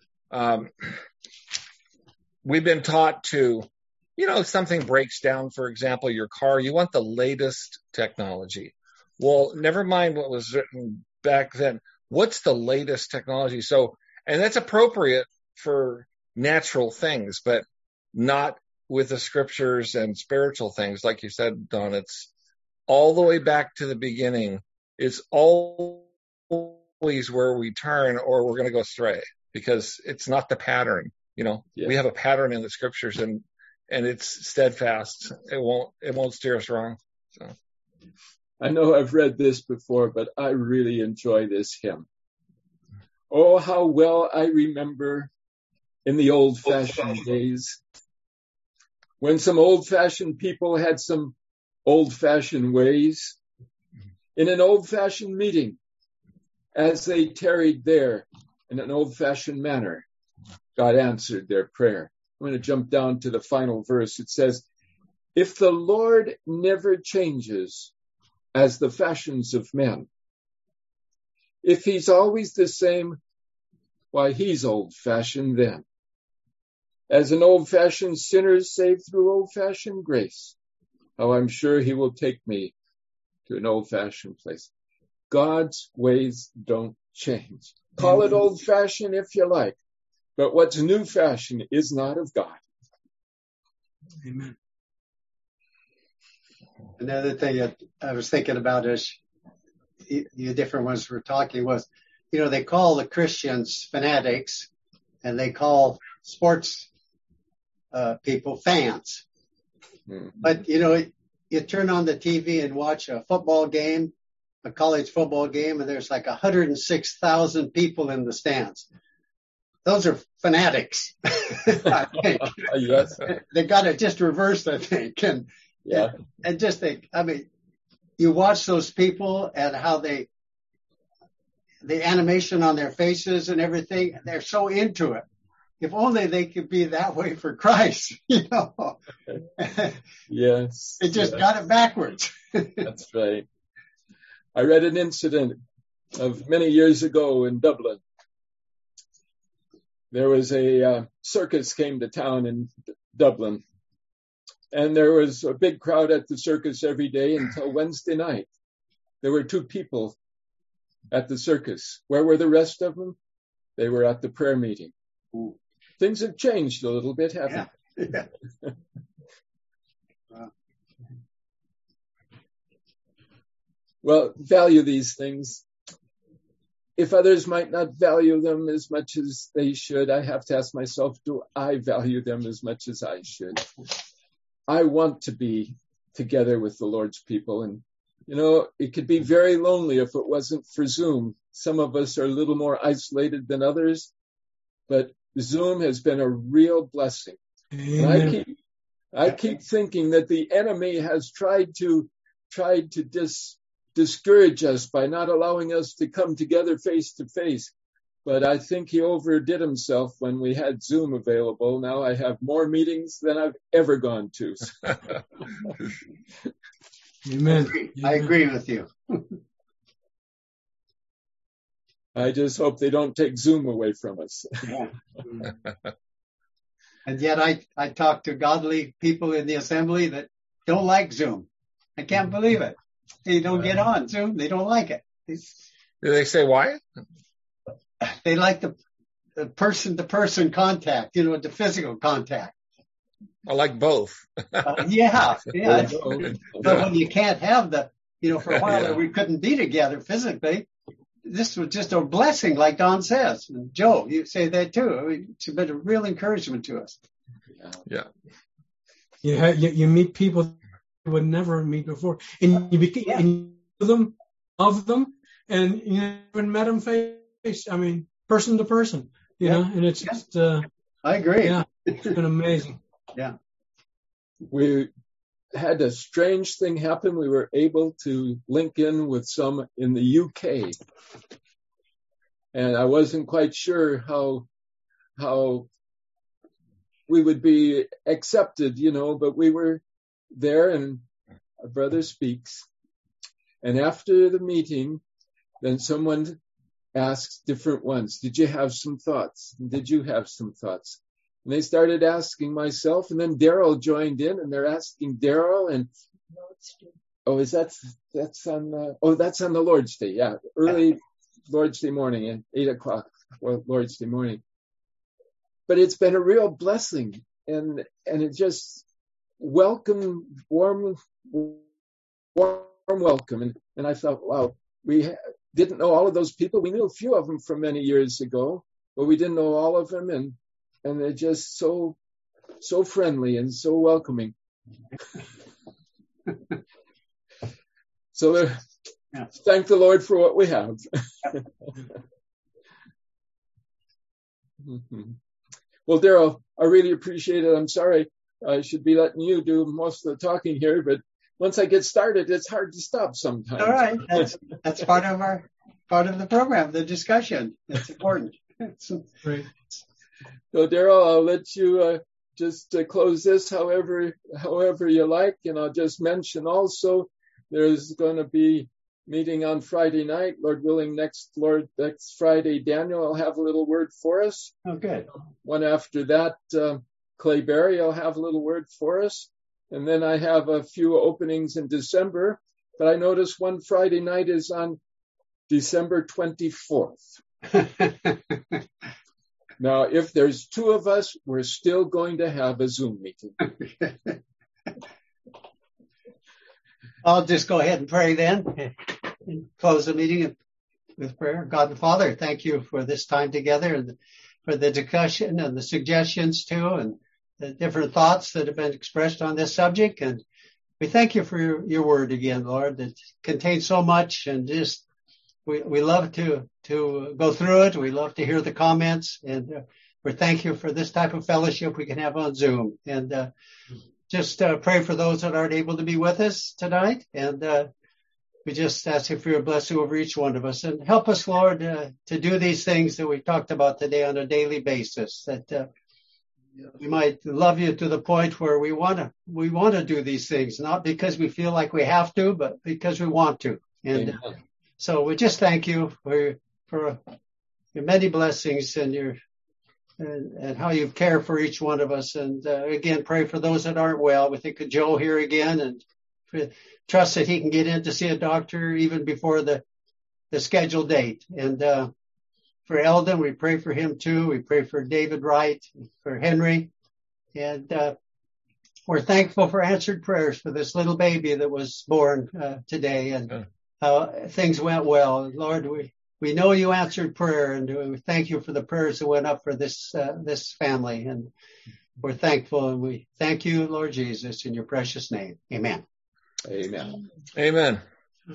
we've been taught to, if something breaks down, for example, your car, you want the latest technology. Well, never mind what was written back then. What's the latest technology? So, and that's appropriate for natural things, but not with the scriptures and spiritual things. Like you said, Don, it's all the way back to the beginning. It's always where we turn or we're going to go astray because it's not the pattern. We have a pattern in the scriptures and it's steadfast. It won't steer us wrong. So I know I've read this before, but I really enjoy this hymn. Oh, how well I remember in the old-fashioned days when some old-fashioned people had some old-fashioned ways. In an old-fashioned meeting, as they tarried there in an old-fashioned manner, God answered their prayer. I'm going to jump down to the final verse. It says, if the Lord never changes as the fashions of men, if he's always the same, why, he's old-fashioned then. As an old-fashioned sinner saved through old-fashioned grace, how I'm sure he will take me to an old-fashioned place. God's ways don't change. Call it old-fashioned if you like, but what's new fashion is not of God. Amen. Another thing that I was thinking about is the different ones we're talking was, they call the Christians fanatics and they call sports people fans. Mm-hmm. But, you turn on the TV and watch a football game, a college football game, and there's like 106,000 people in the stands. Those are fanatics, I think. Yes. They got it just reversed, I think. And just think, you watch those people and how the animation on their faces and everything, they're so into it. If only they could be that way for Christ, Yes. It just got it backwards. That's right. I read an incident of many years ago in Dublin. There was a circus came to town in Dublin. And there was a big crowd at the circus every day until Wednesday night. There were 2 people at the circus. Where were the rest of them? They were at the prayer meeting. Ooh. Things have changed a little bit, haven't they? Yeah. Wow. Well, value these things. If others might not value them as much as they should, I have to ask myself, do I value them as much as I should? I want to be together with the Lord's people. And, it could be very lonely if it wasn't for Zoom. Some of us are a little more isolated than others, but Zoom has been a real blessing. And I keep thinking that the enemy has tried to discourage us by not allowing us to come together face to face. But I think he overdid himself when we had Zoom available. Now I have more meetings than I've ever gone to. Amen. I agree with you. I just hope they don't take Zoom away from us. Yeah. And yet I talk to godly people in the assembly that don't like Zoom. I can't believe it. They don't get on Zoom. They don't like it. Do they say why? They like the person-to-person contact, the physical contact. I like both. Yeah. But when you can't have for a while we couldn't be together physically, this was just a blessing, like Don says. And Joe, you say that too. It's been a real encouragement to us. Yeah. You meet people you would never meet before, and you love them, and you haven't met them face. Person to person. You know, and it's just. I agree. Yeah, it's been amazing. Yeah. We had a strange thing happen. We were able to link in with some in the UK. And I wasn't quite sure how we would be accepted, but we were there and our brother speaks. And after the meeting, then someone asks different ones, did you have some thoughts? Did you have some thoughts? And they started asking myself, and then Daryl joined in, and they're asking Daryl, and that's on the Lord's Day, early Lord's Day morning at 8:00, Lord's Day morning. But it's been a real blessing, and it just warm welcome, and I thought, wow, we didn't know all of those people. We knew a few of them from many years ago, but we didn't know all of them, and they're just so friendly and so welcoming. So thank the Lord for what we have. Well, Daryl, I really appreciate it. I'm sorry I should be letting you do most of the talking here, but once I get started, it's hard to stop sometimes. All right. That's part of the program, the discussion. It's important. Great. So, Daryl, I'll let you just close this however you like, and I'll just mention also there's going to be meeting on Friday night, Lord willing. Next Friday, Daniel will have a little word for us. Oh, good. One after that, Clay Berry will have a little word for us, and then I have a few openings in December. But I notice one Friday night is on December 24th. Now, if there's two of us, we're still going to have a Zoom meeting. I'll just go ahead and pray then and close the meeting with prayer. God the Father, thank you for this time together and for the discussion and the suggestions too, and the different thoughts that have been expressed on this subject. And we thank you for your word again, Lord, that contains so much, and just we love to go through it. We love to hear the comments, and we thank you for this type of fellowship we can have on Zoom. And just pray for those that aren't able to be with us tonight. And we just ask you for your blessing over each one of us, and help us, Lord, to do these things that we've talked about today on a daily basis, that we might love you to the point where we want to do these things, not because we feel like we have to, but because we want to. And so we just thank you for your many blessings and and how you care for each one of us. And again, pray for those that aren't well. We think of Joe here again, and trust that he can get in to see a doctor even before the scheduled date. And for Eldon, we pray for him too. We pray for David Wright, for Henry. And we're thankful for answered prayers for this little baby that was born today, and things went well. Lord, we know you answered prayer, and we thank you for the prayers that went up for this family. And we're thankful, and we thank you, Lord Jesus, in your precious name. Amen. Amen. Amen.